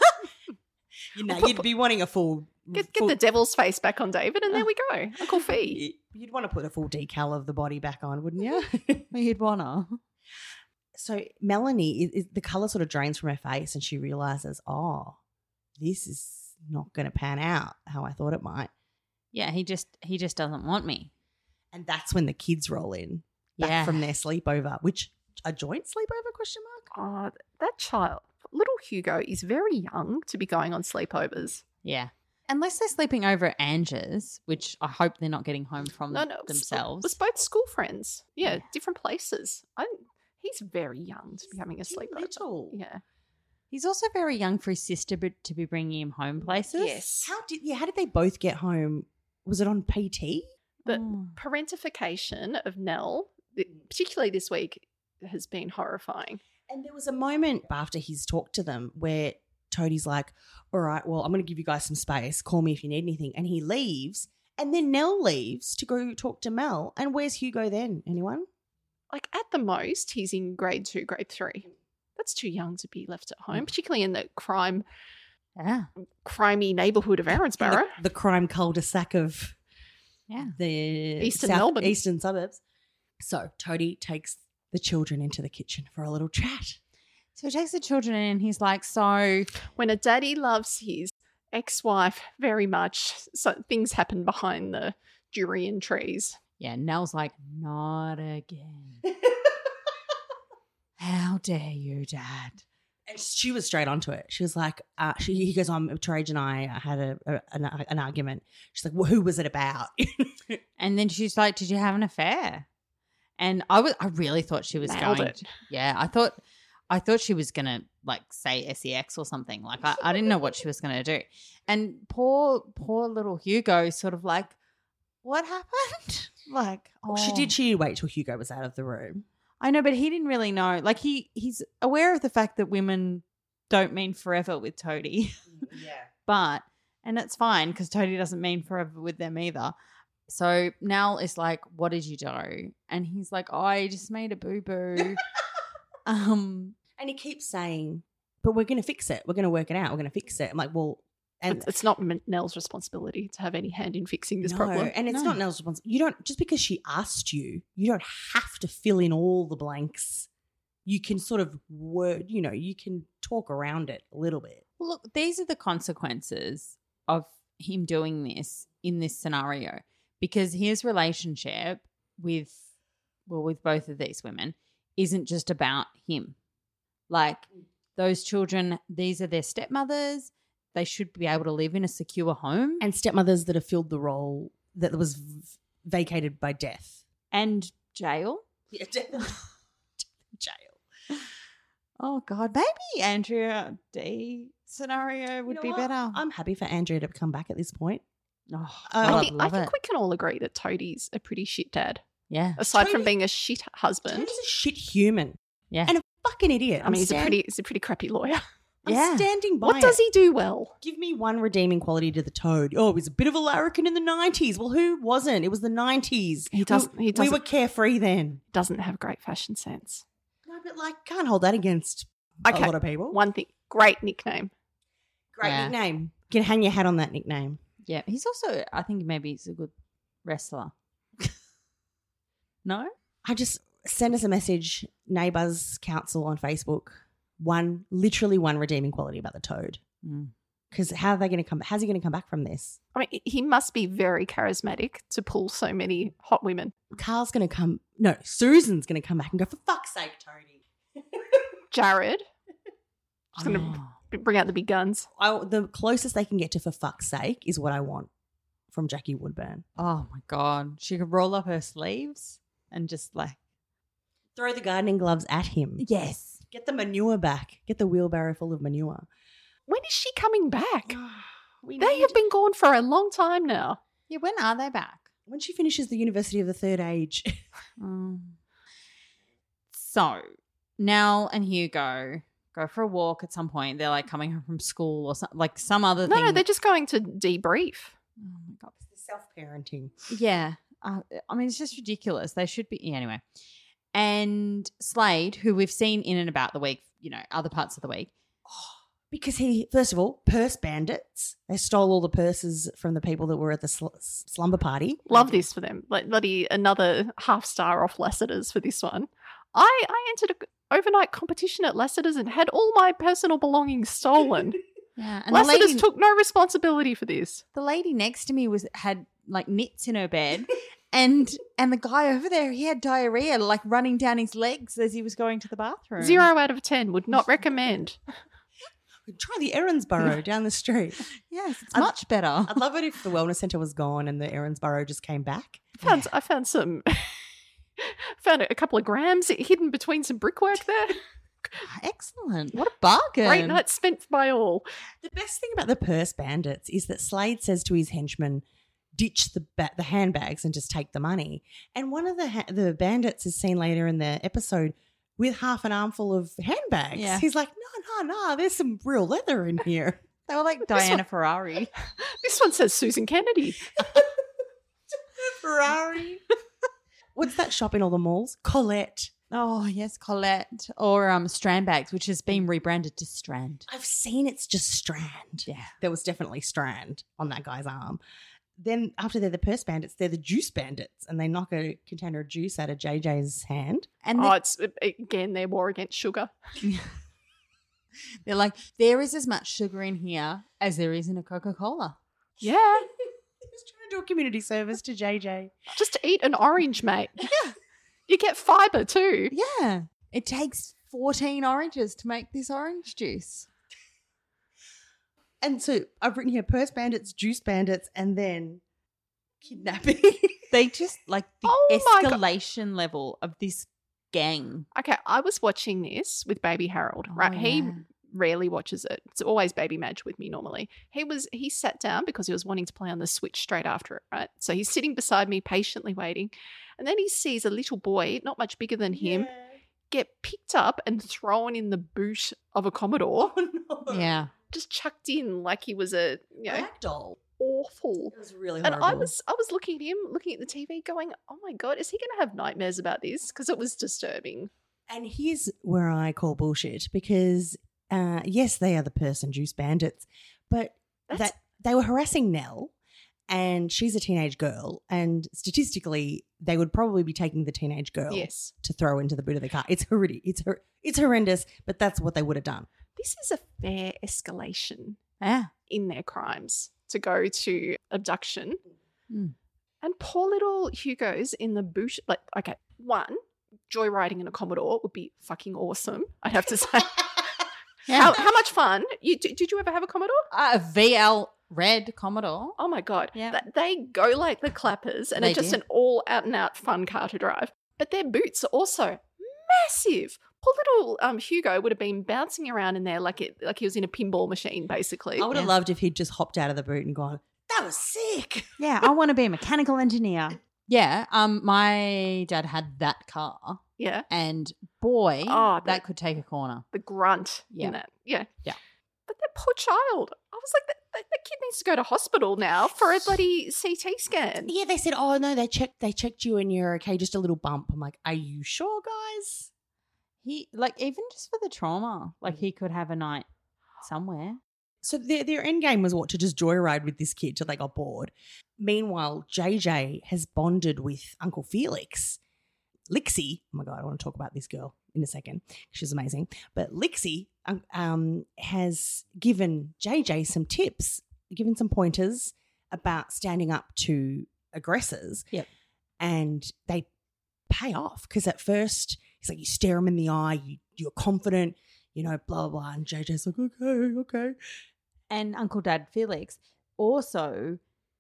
You know, you'd be wanting a full. Get, get full- the devil's face back on David, and there we go. Uncle Fee. You'd want to put a full decal of the body back on, wouldn't you? you'd wanna. So Melanie, is, is, the color sort of drains from her face, and she realizes, oh, this is not going to pan out how I thought it might. Yeah, he just he just doesn't want me. And that's when the kids roll in back Yeah. from their sleepover, which a joint sleepover question mark? Oh, that child, little Hugo, is very young to be going on sleepovers. Yeah. Unless they're sleeping over at Angie's, which I hope they're not getting home from No, no, it was- themselves. It was both school friends. Yeah, Yeah. different places. I, he's very young to be having a Too sleepover. little. Yeah. He's also very young for his sister but to be bringing him home places. Yes. How did yeah? How did they both get home? Was it on P T? The Oh. parentification of Nell, th- particularly this week, has been horrifying. And there was a moment after he's talked to them where Toadie's like, all right, well, I'm going to give you guys some space. Call me if you need anything. And he leaves. And then Nell leaves to go talk to Mel. And where's Hugo then? Anyone? Like at the most, he's in grade two, grade three. That's too young to be left at home, particularly in the crime, Yeah. crimey neighbourhood of In Erinsborough. The, the crime cul-de-sac of Yeah. the Eastern south- Melbourne. eastern suburbs. So Toadie takes the children into the kitchen for a little chat. So he takes the children in and he's like, so When a daddy loves his ex-wife very much, so things happen behind the durian trees. yeah, Nell's like, not again. How dare you, Dad? And she was straight onto it. She was like, uh, she, he goes, um, Terage and I had a, a, an, an argument. She's like, well, who was it about? And then she's like, did you have an affair? And I was, I really thought she was Nailed going. it. Yeah, I thought, I thought she was gonna like say S E X or something. Like I, I didn't know what she was gonna do. And poor, poor little Hugo, sort of like, what happened? Like, Well, she oh. did. She did wait till Hugo was out of the room. I know, but he didn't really know. Like he, he's aware of the fact that women don't mean forever with Toadie, Yeah. but and it's fine because Toadie doesn't mean forever with them either. So Nell is like, "What did you do?" And he's like, oh, "I just made a boo boo." um, And he keeps saying, but we're going to fix it. We're going to work it out. We're going to fix it. I'm like, well, and It's- it's not M- Nell's responsibility to have any hand in fixing this no, problem. and it's No. not Nell's responsibility. You don't, just because she asked you, you don't have to fill in all the blanks. You can sort of word, you know, you can talk around it a little bit. well, look, these are the consequences of him doing this in this scenario because his relationship with, well, with both of these women isn't just about him. Like those children, these are their stepmothers. They should be able to live in a secure home And stepmothers that have filled the role that was v- vacated by death. and jail. Yeah, death. Jail. Oh God, maybe Andrea D scenario would You know be what? better. I'm happy for Andrea to come back at this point. oh, I God, I I'd think, I love think it. we can all agree that Toadie's a pretty shit dad. Yeah, Aside from Toadie- being a shit husband, He's a shit human yeah. and a fucking idiot. I mean, I'm he's a stand- pretty, he's a pretty crappy lawyer. I'm Yeah. standing by What does it. he do well? Give me one redeeming quality to the Toad. Oh, he was a bit of a larrikin in the nineties. Well, who wasn't? It was the nineties. He doesn't- We, he we doesn't- were carefree then. Doesn't have great fashion sense. No, but like, can't hold that against Okay, a lot of people. One thing, great nickname. Great Yeah. nickname. You can hang your hat on that nickname. Yeah, he's also, I think maybe he's a good wrestler. No? I just send us a message, Neighbours Council on Facebook. One, literally one redeeming quality about the Toad. Mm. Because how are they going to come? How's he going to come back from this? I mean, he must be very charismatic to pull so many hot women. Carl's going to come. No, Susan's going to come back and go, for fuck's sake, Toadie. Jared, just going Oh. to bring out the big guns. I, the closest they can get to for fuck's sake is what I want from Jackie Woodburn. Oh my God. She could roll up her sleeves and just like, Throw the gardening gloves at him. yes. Get the manure back. Get the wheelbarrow full of manure. When is she coming back? We They need- have been gone for a long time now. Yeah, when are they back? When she finishes the University of the Third Age. Um, so Nell and Hugo go for a walk at some point. They're like coming home from school or something, like some other No, thing. no, they're just going to debrief. Oh my God. It's the self-parenting. Yeah. Uh, I mean, it's just ridiculous. They should be. Yeah, anyway. And Slade, who we've seen in and about the week, you know, other parts of the week. Because he, first of all, purse bandits. They stole all the purses from the people that were at the sl- slumber party. Love this for them. Like bloody another half star off Lassiter's for this one. I, I entered an overnight competition at Lassiter's and had all my personal belongings stolen. Yeah. And the Lassiter's lady, took no responsibility for this. the lady next to me was had like knits in her bed And and the guy over there, he had diarrhea, like running down his legs as he was going to the bathroom. Zero out of ten. Would not recommend. Try the Erinsborough down the street. Yes, it's I'd- much better. I'd love it if the wellness centre was gone and the Erinsborough just came back. Found I found some. Found a couple of grams hidden between some brickwork there. Excellent. What a bargain. Great night spent by all. The best thing about the purse bandits is that Slade says to his henchmen, ditch the ba- the handbags and just take the money. And one of the ha- the bandits is seen later in the episode with half an armful of handbags. Yeah. He's like, no, no, no, there's some real leather in here. They were like Diana Ferrari. This one says Susan Kennedy. Ferrari. What's that shop in all the malls? Colette. Oh, yes, Colette. Or um, Strand Bags, which has been rebranded to Strand. I've seen it's just Strand. Yeah. There was definitely Strand on that guy's arm. Then after they're the purse bandits, they're the juice bandits, and they knock a container of juice out of J J's hand. And Oh, they- it's again their war against sugar. they're like, there is as much sugar in here as there is in a Coca-Cola. Yeah, Just trying to do a community service to J J. just eat an orange, mate. Yeah, you get fibre too. Yeah. It takes fourteen oranges to make this orange juice. And so I've written here purse bandits, juice bandits, and then kidnapping. They just, like, the Oh my God. escalation level of this gang. Okay, I was watching this with baby Harold. Oh, Right, he yeah. rarely watches it. It's always baby Madge with me normally. He was he sat down because he was wanting to play on the Switch straight after it. Right, so he's sitting beside me, patiently waiting, and then he sees a little boy, not much bigger than him, get picked up and thrown in the boot of a Commodore, Oh, no. Yeah. just chucked in like he was a you know Ragdoll. awful. It was really And horrible. I was I was looking at him, looking at the T V, going, "Oh my god, is he going to have nightmares about this?" Because it was disturbing. And here's where I call bullshit because, uh, yes, they are the purse and juice bandits, but That's- that they were harassing Nell, and she's a teenage girl, and statistically, they would probably be taking the teenage girl Yes, to throw into the boot of the car. It's horrific. It's hor- it's horrendous, but that's what they would have done. this is a fair escalation Yeah. in their crimes to go to abduction. Mm. And poor little Hugo's in the boot. Like, okay, one, joyriding in a Commodore would be fucking awesome, I'd have to say. Yeah. how, how much fun? You did, did you ever have a Commodore? Uh, a V L red Commodore. Oh my God. Yeah. Th- They go like the clappers and They are just do. an all out and out fun car to drive. But their boots are also massive. Poor little um, Hugo would have been bouncing around in there like it like he was in a pinball machine, basically. I would have Yeah. loved if he'd just hopped out of the boot and gone, "That was sick." Yeah, I want to be a mechanical engineer. Yeah, um, my dad had that car, Yeah. and boy, Oh, that that- could take a corner. The grunt Yeah. in that. Yeah. Yeah. But that poor child. I was like, that, that, that kid needs to go to hospital now for a bloody C T scan. Yeah, they said, "Oh no, they checked. They checked you, and you're okay. Just a little bump." I'm like, "Are you sure, guys?" He like even just for the trauma, like he could have a night somewhere. So their their end game was what, to just joyride with this kid till they got bored. Meanwhile, J J has bonded with Uncle Felix. Lixie, oh my god, I want to talk about this girl in a second. She's amazing. But Lixie um, um, has given J J some tips, given some pointers about standing up to aggressors. Yep. And they pay off because at first he's like, you stare him in the eye, you, you're confident, you know, blah, blah, blah. And J J's like, okay, okay. And Uncle Dad Felix also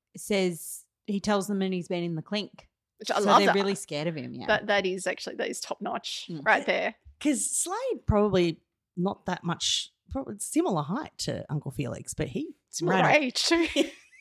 says he tells them and he's been in the clink. Which I so love they're that. really scared of him. Yeah. That that is actually that is top notch Mm. right there. Because Slade probably not that much, probably similar height to Uncle Felix, but he Similar ran, age too. He's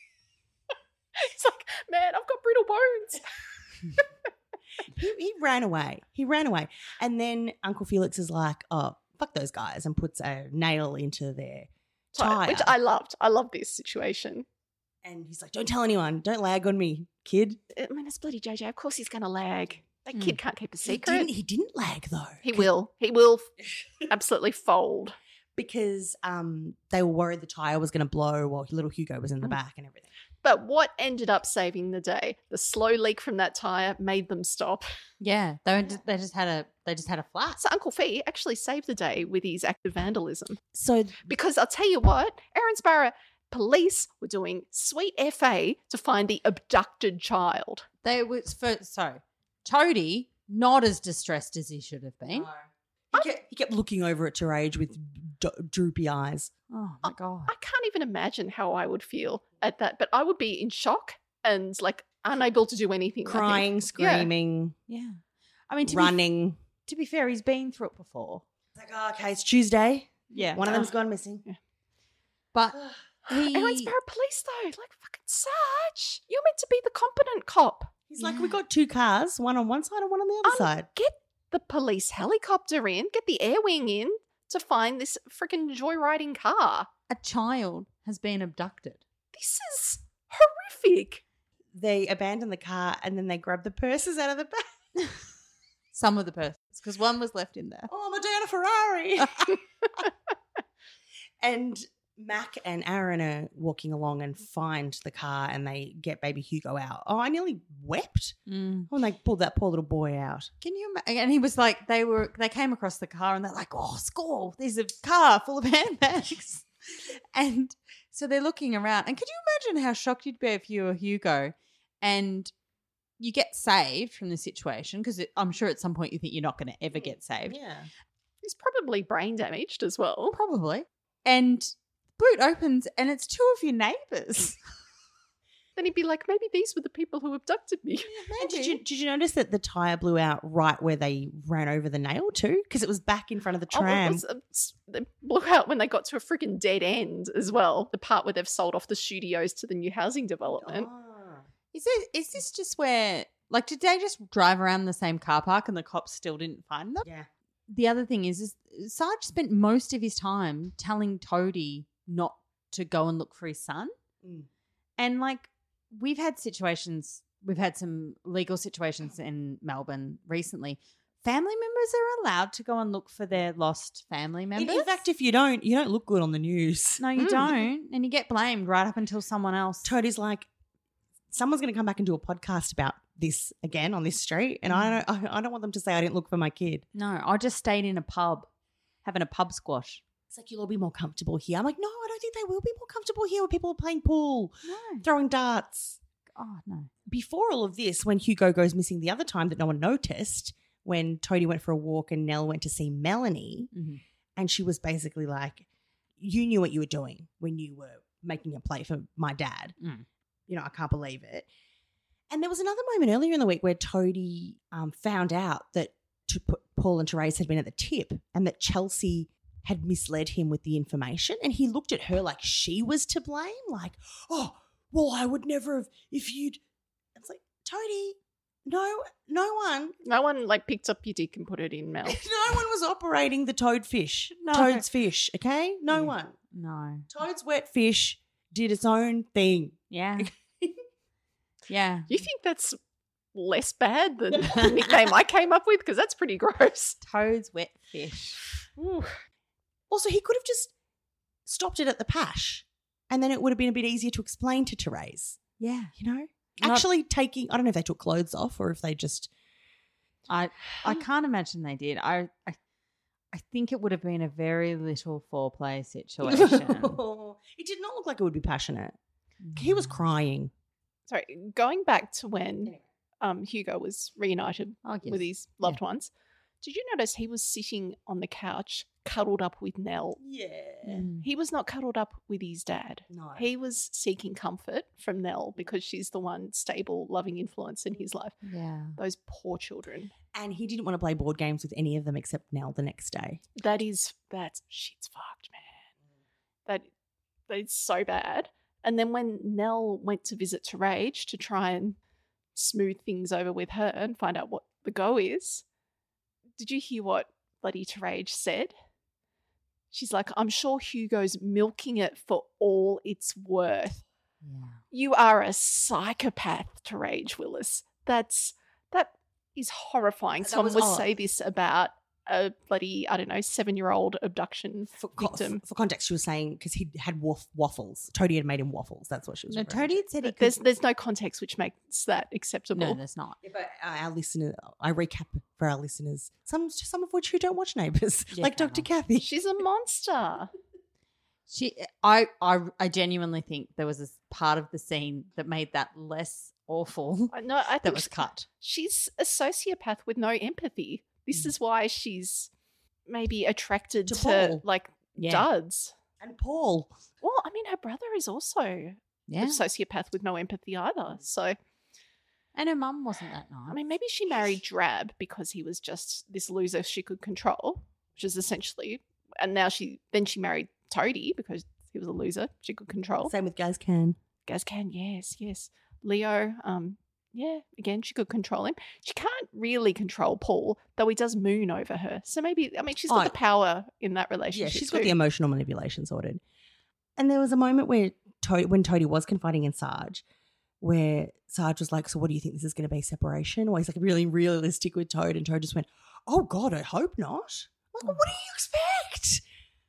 like, man, I've got brittle bones. he, he ran away. He ran away. And then Uncle Felix is like, oh, fuck those guys, and puts a nail into their tire. Which I loved. I love this situation. and he's like, don't tell anyone. Don't lag on me, kid. I mean, it's bloody J J. Of course he's going to lag. That Mm. kid can't keep a He secret. didn't, he didn't lag, though. He will. He will absolutely fold. Because um, they were worried the tire was going to blow while little Hugo was in the Mm. back and everything. But what ended up saving the day? The slow leak from that tire made them stop. yeah. They were just, they just had a they just had a flat. So Uncle Fee actually saved the day with his act of vandalism. So Because I'll tell you what, Erinsborough police were doing sweet F A to find the abducted child. They was for so Toady not as distressed as he should have been. He kept, he kept looking over at Terage with d- droopy eyes. Oh my god! I can't even imagine how I would feel at that, but I would be in shock and like unable to do anything. I think. Crying, screaming, Yeah, I mean, to running. Be, to be fair, he's been through it before. It's like, oh, okay, it's Tuesday. Yeah, One of them's gone missing. but he. Aaron's Police though, like fucking Sarge, you're meant to be the competent cop. He's like, we got two cars, one on one side and one on the other Um, side. Get the police helicopter in, get the air wing in to find this freaking joyriding car. a child has been abducted. This is horrific. They abandon the car and then they grab the purses out of the back. Some of the purses, because one was left in there. Oh, I'm a Ferrari. And Mac and Aaron are walking along and find the car and they get baby Hugo out. Oh, I nearly wept Mm. when they pulled that poor little boy out. Can you? ima- And he was like, they were, they came across the car and they're like, oh, score! There's a car full of handbags, and so they're looking around. And could you imagine how shocked you'd be if you were Hugo, and you get saved from the situation? Because I'm sure at some point you think you're not going to ever get saved. Yeah. He's probably brain damaged as well. Probably. And boot opens and it's two of your neighbours. Then he'd be like, maybe these were the people who abducted me. And did you did you notice that the tyre blew out right where they ran over the nail too? Because it was back in front of the Oh, it tram. was, uh, s- they blew out when they got to a freaking dead end as well. The part where they've sold off the studios to the new housing development. Ah. Is it? Is this just where, like, did they just drive around the same car park and the cops still didn't find them? Yeah. The other thing is, is Sarge spent most of his time telling Toady not to go and look for his son. Mm. And, like, we've had situations, we've had some legal situations in Melbourne recently. Family members are allowed to go and look for their lost family In, members. in fact, if you don't, you don't look good on the news. no, you Mm. don't. And you get blamed right up until someone else. Toadie's like, someone's going to come back and do a podcast about this again on this street, and I don't, I, I don't want them to say I didn't look for my kid. No, I just stayed in a pub having a pub squash. It's like, you'll all be more comfortable here. I'm like, no, I don't think they will be more comfortable here where people are playing pool, No. throwing darts. Oh, no. Before all of this, when Hugo goes missing the other time that no one noticed, when Toadie went for a walk and Nell went to see Melanie, Mhm. and she was basically like, you knew what you were doing when you were making a play for my dad. Mm. You know, I can't believe it. And there was another moment earlier in the week where Toadie um, found out that to put, Paul and Therese had been at the tip and that Chelsea had misled him with the information. And he looked at her like she was to blame. Like, oh, well, I would never have, if you'd. It's like, Toadie, no, no one, No one like picked up your dick and put it in Mel. no one was operating the Toad fish. No. Toad's fish, okay? No Yeah. one. No. Toad's wet fish did its own thing. Yeah. yeah. You think that's less bad than the nickname I came up with? Because that's pretty gross. Toad's wet fish. Ooh. Also, he could have just stopped it at the Pash, and then it would have been a bit easier to explain to Therese, Yeah. you know? Not- Actually taking, I don't know if they took clothes off or if they just, I I can't imagine they did. I I, I think it would have been a very little foreplay situation. it did not look like it would be passionate. He was crying. Sorry, going back to when um, Hugo was reunited Oh, yes. with his loved ones, did you notice he was sitting on the couch cuddled up with Nell? Yeah. Mm. He was not cuddled up with his dad. No. He was seeking comfort from Nell because she's the one stable, loving influence in his life. Yeah. Those poor children. And he didn't want to play board games with any of them except Nell the next day. That is, that's, shit's fucked, man. That, that is so bad. And then when Nell went to visit Terage to try and smooth things over with her and find out what the go is, did you hear what bloody Terage said? She's like, I'm sure Hugo's milking it for all it's worth. Yeah. You are a psychopath, Terage Willis. That's, that is horrifying. That Someone was would odd. say this about a bloody, I don't know, seven-year-old abduction For, co- victim. for context, she was saying because he had waff- waffles. Toadie had made him waffles. That's what she was No, referring Toadie to. had said he could. There's there's no context which makes that acceptable. No, there's not. Yeah, but uh, our listener, I recap for our listeners, some some of which who don't watch Neighbours, Yeah, like fair Doctor enough. Kathy. She's a monster. She, I, I, I genuinely think there was a part of the scene that made that less awful. I- No, I that think was she- cut. she's a sociopath with no empathy. This Mm. is why she's maybe attracted To to, Paul. like Yeah. duds. And Paul. Well, I mean, her brother is also a Yeah, sociopath with no empathy either. So, and her mum wasn't that nice. I mean, maybe she married Drab because he was just this loser she could control, which is essentially, and now she then she married Toadie because he was a loser she could control. Same with Gaz Can. Gazcan, yes, yes. Leo, um, yeah, again, she could control him. She can't really control Paul, though he does moon over her. So maybe, I mean, she's got Oh, the power in that Yeah, relationship. she's too. got the emotional manipulation sorted. And there was a moment where Toadie, when Toadie was confiding in Sarge, where Sarge was like, "So what do you think this is going to be, separation?" Or he's like really realistic with Toad, and Toad just went, "Oh God, I hope not." I'm like, well, what do you expect?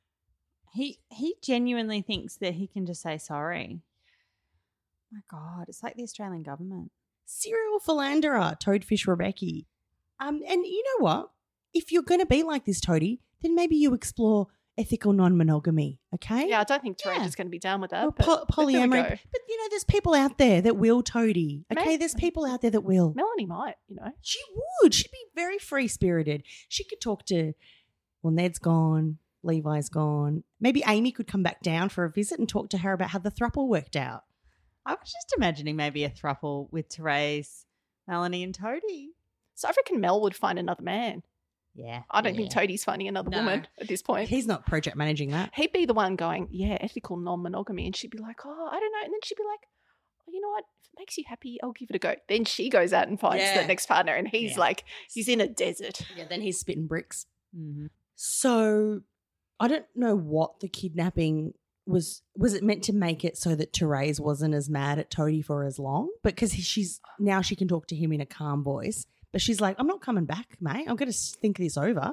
he he genuinely thinks that he can just say sorry. My God, it's like the Australian government. Serial philanderer, Toadfish Rebecca. Um, and you know what? If you're going to be like this, Toadie, then maybe you explore ethical non-monogamy, okay? Yeah, I don't think Terage Yeah. is going to be down with that. Or but, po- but there we polyamory. go. But, you know, there's people out there that will, Toadie. Okay, Maybe- there's people out there that will. Melanie might, you know. She would. She'd be very free-spirited. She could talk to, well, Ned's gone, Levi's gone. Maybe Amy could come back down for a visit and talk to her about how the throuple worked out. I was just imagining maybe a throuple with Therese, Melanie, and Toadie. So I reckon Mel would find another man. Yeah, I don't yeah. think Toadie's finding another No. woman at this point. He's not project managing that. He'd be the one going, yeah, ethical non-monogamy. And she'd be like, oh, I don't know. And then she'd be like, oh, you know what? If it makes you happy, I'll give it a go. Then she goes out and finds Yeah. the next partner. And he's Yeah. like, he's in a desert. Yeah, then he's spitting bricks. Mhm. So I don't know what the kidnapping was. Was it meant to make it so that Therese wasn't as mad at Toadie for as long? Because she's now she can talk to him in a calm voice. But she's like, I'm not coming back, mate. I'm going to think this over.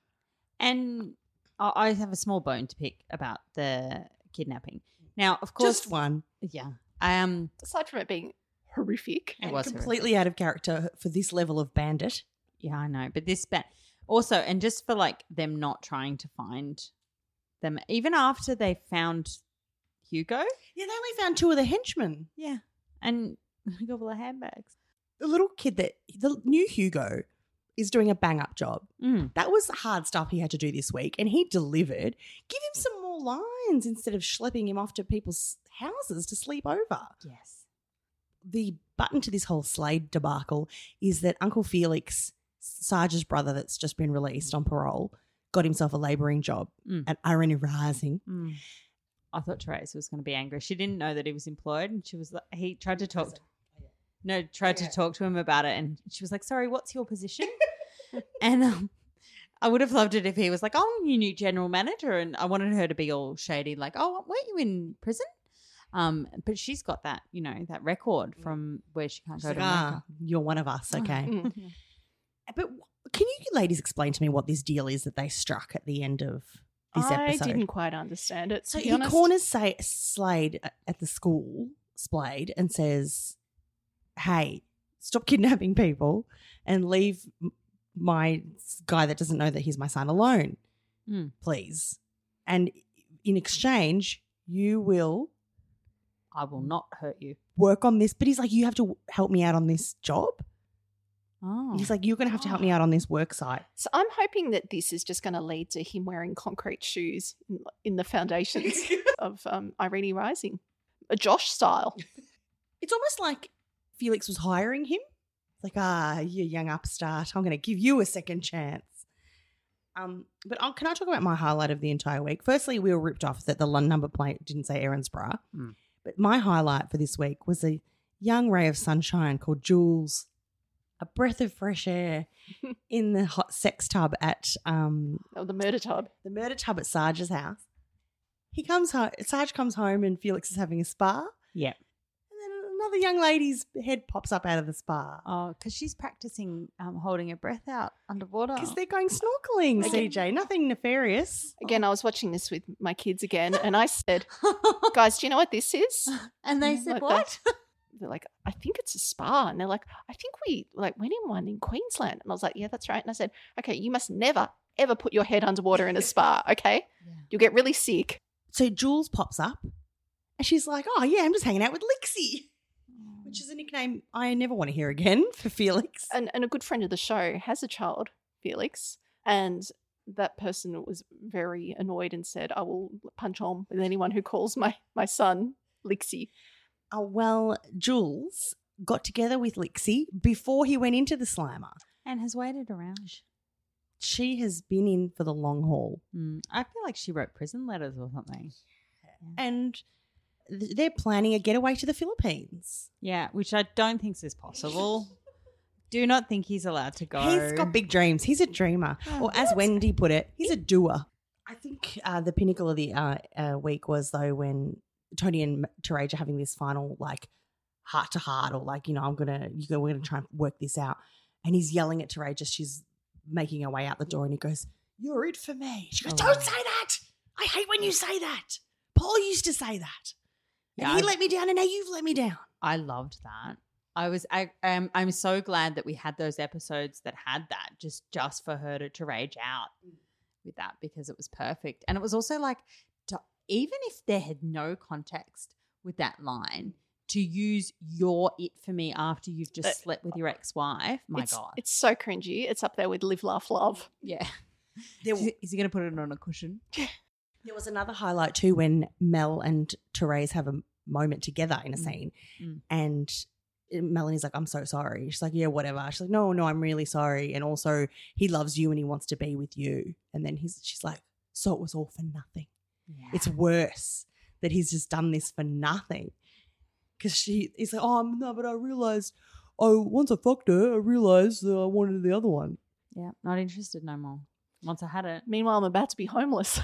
And I I have a small bone to pick about the kidnapping. Now, of course, Just one. yeah. Um, Aside from it being horrific. it And was completely out of character for this level of bandit. Yeah, I know. But this ba- also, and just for like them not trying to find them, even after they found Hugo. Yeah, they only found two of the henchmen. Yeah. And a couple of handbags. The little kid that, the new Hugo is doing a bang up job. Mm. That was hard stuff he had to do this week, and he delivered. Give him some more lines instead of schlepping him off to people's houses to sleep over. Yes. The button to this whole Slade debacle is that Uncle Felix, Sarge's brother that's just been released on parole, got himself a labouring job Mm. at Irony Rising. Mm. I thought Therese was going to be angry. She didn't know that he was employed, and she was like, he tried to talk. To, no, tried to talk to him about it, and she was like, "Sorry, what's your position?" and um, I would have loved it if he was like, "Oh, you new general manager," and I wanted her to be all shady, like, "Oh, weren't you in prison?" Um, but she's got that, you know, that record from where she can't She's go like, to America. ah, you're one of us, okay. Mm. But can you ladies explain to me what this deal is that they struck at the end of this I episode? didn't quite understand it. So to be he honest. corners say Slade at the school, Splade, and says, "Hey, stop kidnapping people and leave m- my guy that doesn't know that he's my son alone, Mm. please. And in exchange, you will I will not hurt you. work on this." But he's like, "You have to help me out on this job." Oh, He's like, "You're going to have to help me out on this work site." So I'm hoping that this is just going to lead to him wearing concrete shoes in, in the foundations of um, Irene Rising, a Josh style. It's almost like Felix was hiring him. It's like, ah, you young upstart, I'm going to give you a second chance. Um, but I'll, can I talk about my highlight of the entire week? Firstly, we were ripped off that the London number plate didn't say Erinsborough. Mm. But my highlight for this week was a young ray of sunshine called Jules, a breath of fresh air in the hot sex tub at um, Oh, the murder tub. the murder tub at Sarge's house. He comes home, Sarge comes home and Felix is having a spa. yeah. And then another young lady's head pops up out of the spa. Oh, because she's practicing um, holding her breath out underwater. Because they're going snorkeling, C J. Nothing nefarious. Again, I was watching this with my kids again, and I said, guys, do you know what this is? and they Mm, said, like "What?" They're like, I think it's a spa. And they're like, I think we like went in one in Queensland. And I was like, yeah, that's right. And I said, okay, you must never, ever put your head underwater in a spa, okay? Yeah. You'll get really sick. So Jules pops up and she's like, oh, yeah, I'm just hanging out with Lixie, which is a nickname I never want to hear again for Felix. And, and a good friend of the show has a child, Felix, and that person was very annoyed and said, I will punch on with anyone who calls my, my son Lixie. Oh, well, Jules got together with Lixie before he went into the Slammer. And has waited around. She has been in for the long haul. Mm, I feel like she wrote prison letters or something. And th- they're planning a getaway to the Philippines. Yeah, which I don't think is possible. Do not think he's allowed to go. He's got big dreams. He's a dreamer. Or as Wendy put it, he's a doer. I think uh, the pinnacle of the uh, uh, week was, though, when Tony and Terage are having this final, like, heart-to-heart or, like, you know, I'm going to, you go, we're going to try and work this out. And he's yelling at Terage as she's making her way out the door, and he goes, you're it for me. She goes, Oh. don't say that. I hate when you say that. Paul used to say that. And Yeah, he I- let me down, and now you've let me down. I loved that. I was I um, I'm so glad that we had those episodes that had that just just for her to, to rage out with that, because it was perfect. And it was also like, to, even if there had no context with that line, to use your it for me after you've just Uh, slept with your ex-wife, my it's, God. It's so cringy. It's up there with Live, Laugh, Love. Yeah. There, Is, is he going to put it on a cushion? there was another highlight too when Mel and Therese have a moment together in a Mm. scene, Mm. and Melanie's like, I'm so sorry. She's like, yeah, whatever. She's like, no, no, I'm really sorry. And also, he loves you and he wants to be with you. And then he's, she's like, so it was all for nothing. Yeah. It's worse that he's just done this for nothing. Because she, he's like, oh, no, but I realized, oh, once I fucked her, I realized that I wanted the other one. Yeah, not interested no more. Once I had it. Meanwhile, I'm about to be homeless.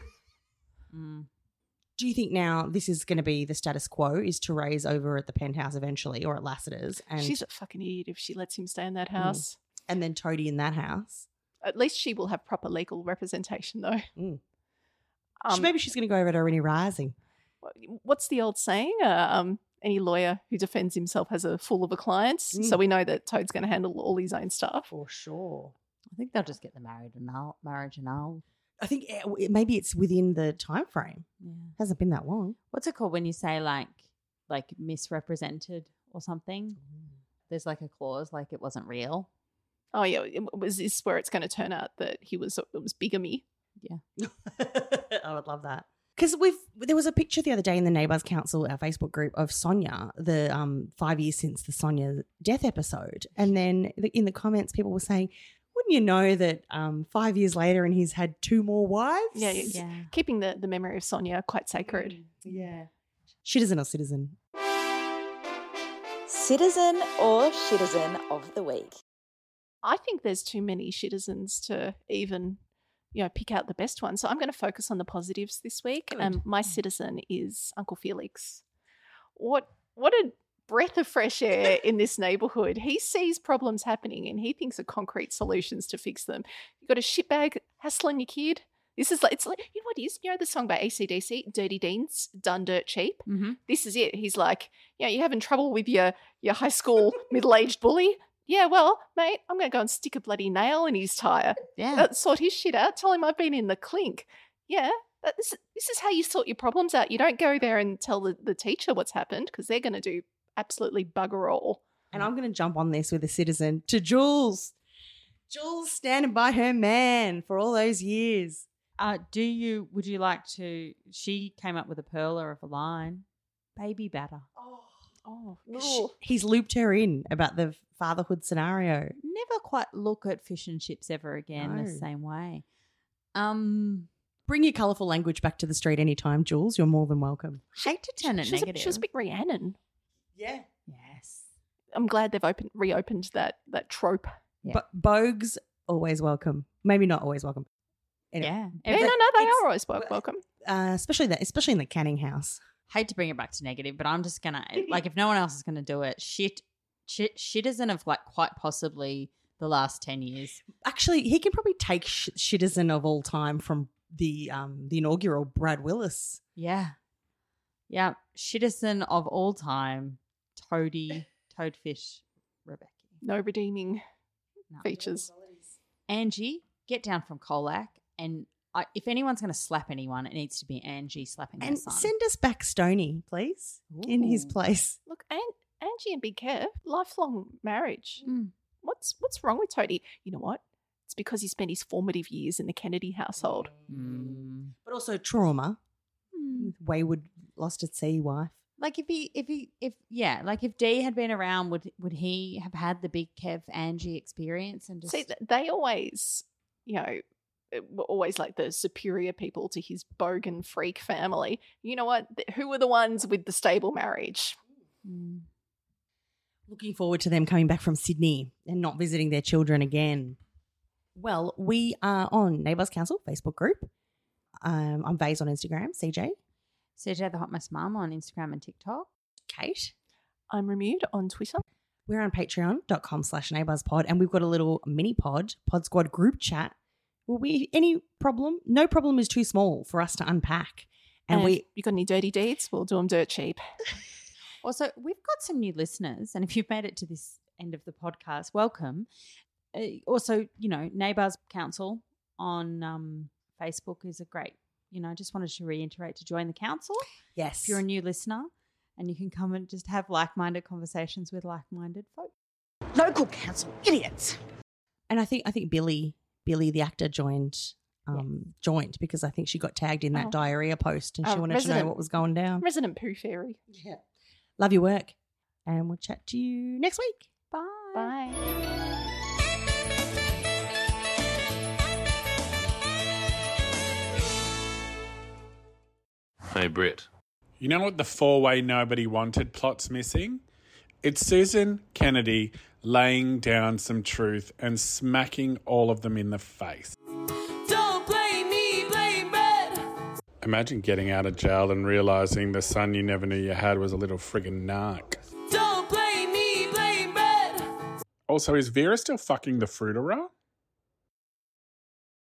Mm. Do you think now this is going to be the status quo? Is Therese over at the penthouse eventually, or at Lassiter's, and She's a fucking idiot if she lets him stay in that house. and then Toadie in that house? At least she will have proper legal representation, though. Mm. Um, Maybe she's going to go over to Irene Rising. what's the old saying? Uh, um, any lawyer who defends himself has a fool of a client. Mm. So we know that Toad's going to handle all his own stuff. For sure. I think they'll just get the married annul, marriage annulled. I think it, it- maybe it's within the time frame. Yeah. Hasn't been that long. What's it called when you say like like misrepresented or something? There's like a clause like it wasn't real. Oh yeah, it was this where it's going to turn out that he was it was bigamy. I would love that. Because we've there was a picture the other day in the Neighbours Council, our Facebook group, of Sonia, the um five years since the Sonia death episode, and then the- in the comments people were saying, "Wouldn't you know that um five years later and he's had two more wives?" Yeah, yeah. Yeah. Keeping the, the memory of Sonia quite sacred. Mm, yeah. Citizen or citizen? Citizen or Citizen of the Week. I think there's too many citizens to even, you know, pick out the best one. So I'm going to focus on the positives this week. Um, my citizen is Uncle Felix. What what a breath of fresh air in this neighbourhood. He sees problems happening and he thinks of concrete solutions to fix them. You've got a shitbag hassling your kid. This is like, it's like, you know what it is? You know the song by A C D C, Dirty Deans, Done Dirt Cheap? Mm-hmm. This is it. He's like, you know, you're having trouble with your, your high school middle-aged bully? Yeah, well, mate, I'm going to go and stick a bloody nail in his tyre. Yeah. Uh, sort his shit out. Tell him I've been in the clink. Yeah, that, this, this is how you sort your problems out. You don't go there and tell the, the teacher what's happened because they're going to do absolutely bugger all. And I'm going to jump on this with a citizen to Jules. Jules standing by her man for all those years. Uh, do you, would you like to, she came up with a perler of a line, baby batter. Oh, Sh- He's looped her in about the fatherhood scenario. Never quite look at fish and chips ever again the No. same way. Um, Bring your colourful language back to the street anytime, Jules. You're more than welcome. hate to turn it she was, a, negative. she was a bit Rhiannon. Yeah. Yes. I'm glad they've opened, reopened that that trope. Yeah. But Bogues, always welcome. Maybe not always welcome. Anyway, Yeah. Yeah, Every- no, no, they it's- are always wel- welcome. uh, especially that, especially in the Canning house. hate to bring it back to negative, but I'm just gonna like if no one else is gonna do it, shit, shit, shitizen of like quite possibly the last ten years. Actually, he can probably take sh- citizen of all time from the um the inaugural Brad Willis. Yeah, yeah, shitizen of all time, Toadie, Toadfish, Rebecca, No redeeming No. features. Angie, get down from Colac and I, if anyone's going to slap anyone, it needs to be Angie slapping her And son. send us back Stoney, please, in his Ooh. place. Look, An- Angie and Big Kev, lifelong marriage. Mm. What's what's wrong with Toadie? You know what? It's because he spent his formative years in the Kennedy household. Mm. But also trauma. Mm. Wayward, lost at sea wife. Like if he, if he, if yeah, like if Dee had been around, would would he have had the Big Kev Angie experience and just See, th- they always, you know, were always like the superior people to his bogan freak family. You know what? Th- Who were the ones with the stable marriage? Mm. Looking forward to them coming back from Sydney and not visiting their children again. Well, we are on Neighbours Council Facebook group. Um, I'm Vase on Instagram, C J, C J the Hot Mess Mum on Instagram and TikTok. Kate. I'm Remude on Twitter. We're on patreon.com slash neighbourspod, and we've got a little mini pod, Pod Squad group chat. Will we, any problem? No problem is too small for us to unpack. And, And, we, if you got any dirty deeds, we'll do them dirt cheap. Also, we've got some new listeners, and if you've made it to this end of the podcast, welcome. Uh, also, you know, Neighbours Council on um, Facebook is a great, you know, I just wanted to reiterate to join the council yes. if you're a new listener, and you can come and just have like-minded conversations with like-minded folk. Local council idiots. And I think I think Billy, Billy the actor joined um, joined because I think she got tagged in that Oh. diarrhea post and she Oh, wanted to know resident- what was going down. Resident Pooh Fairy. Yeah. Love your work. And we'll chat to you next week. Bye. Bye. Hey, Britt. You know what the four-way nobody wanted plot's missing? It's Susan Kennedy laying down some truth and smacking all of them in the face. Don't blame me, blame Red. Imagine getting out of jail and realising the son you never knew you had was a little friggin' narc. Don't blame me, blame Red. Also, is Vera still fucking the fruiterer?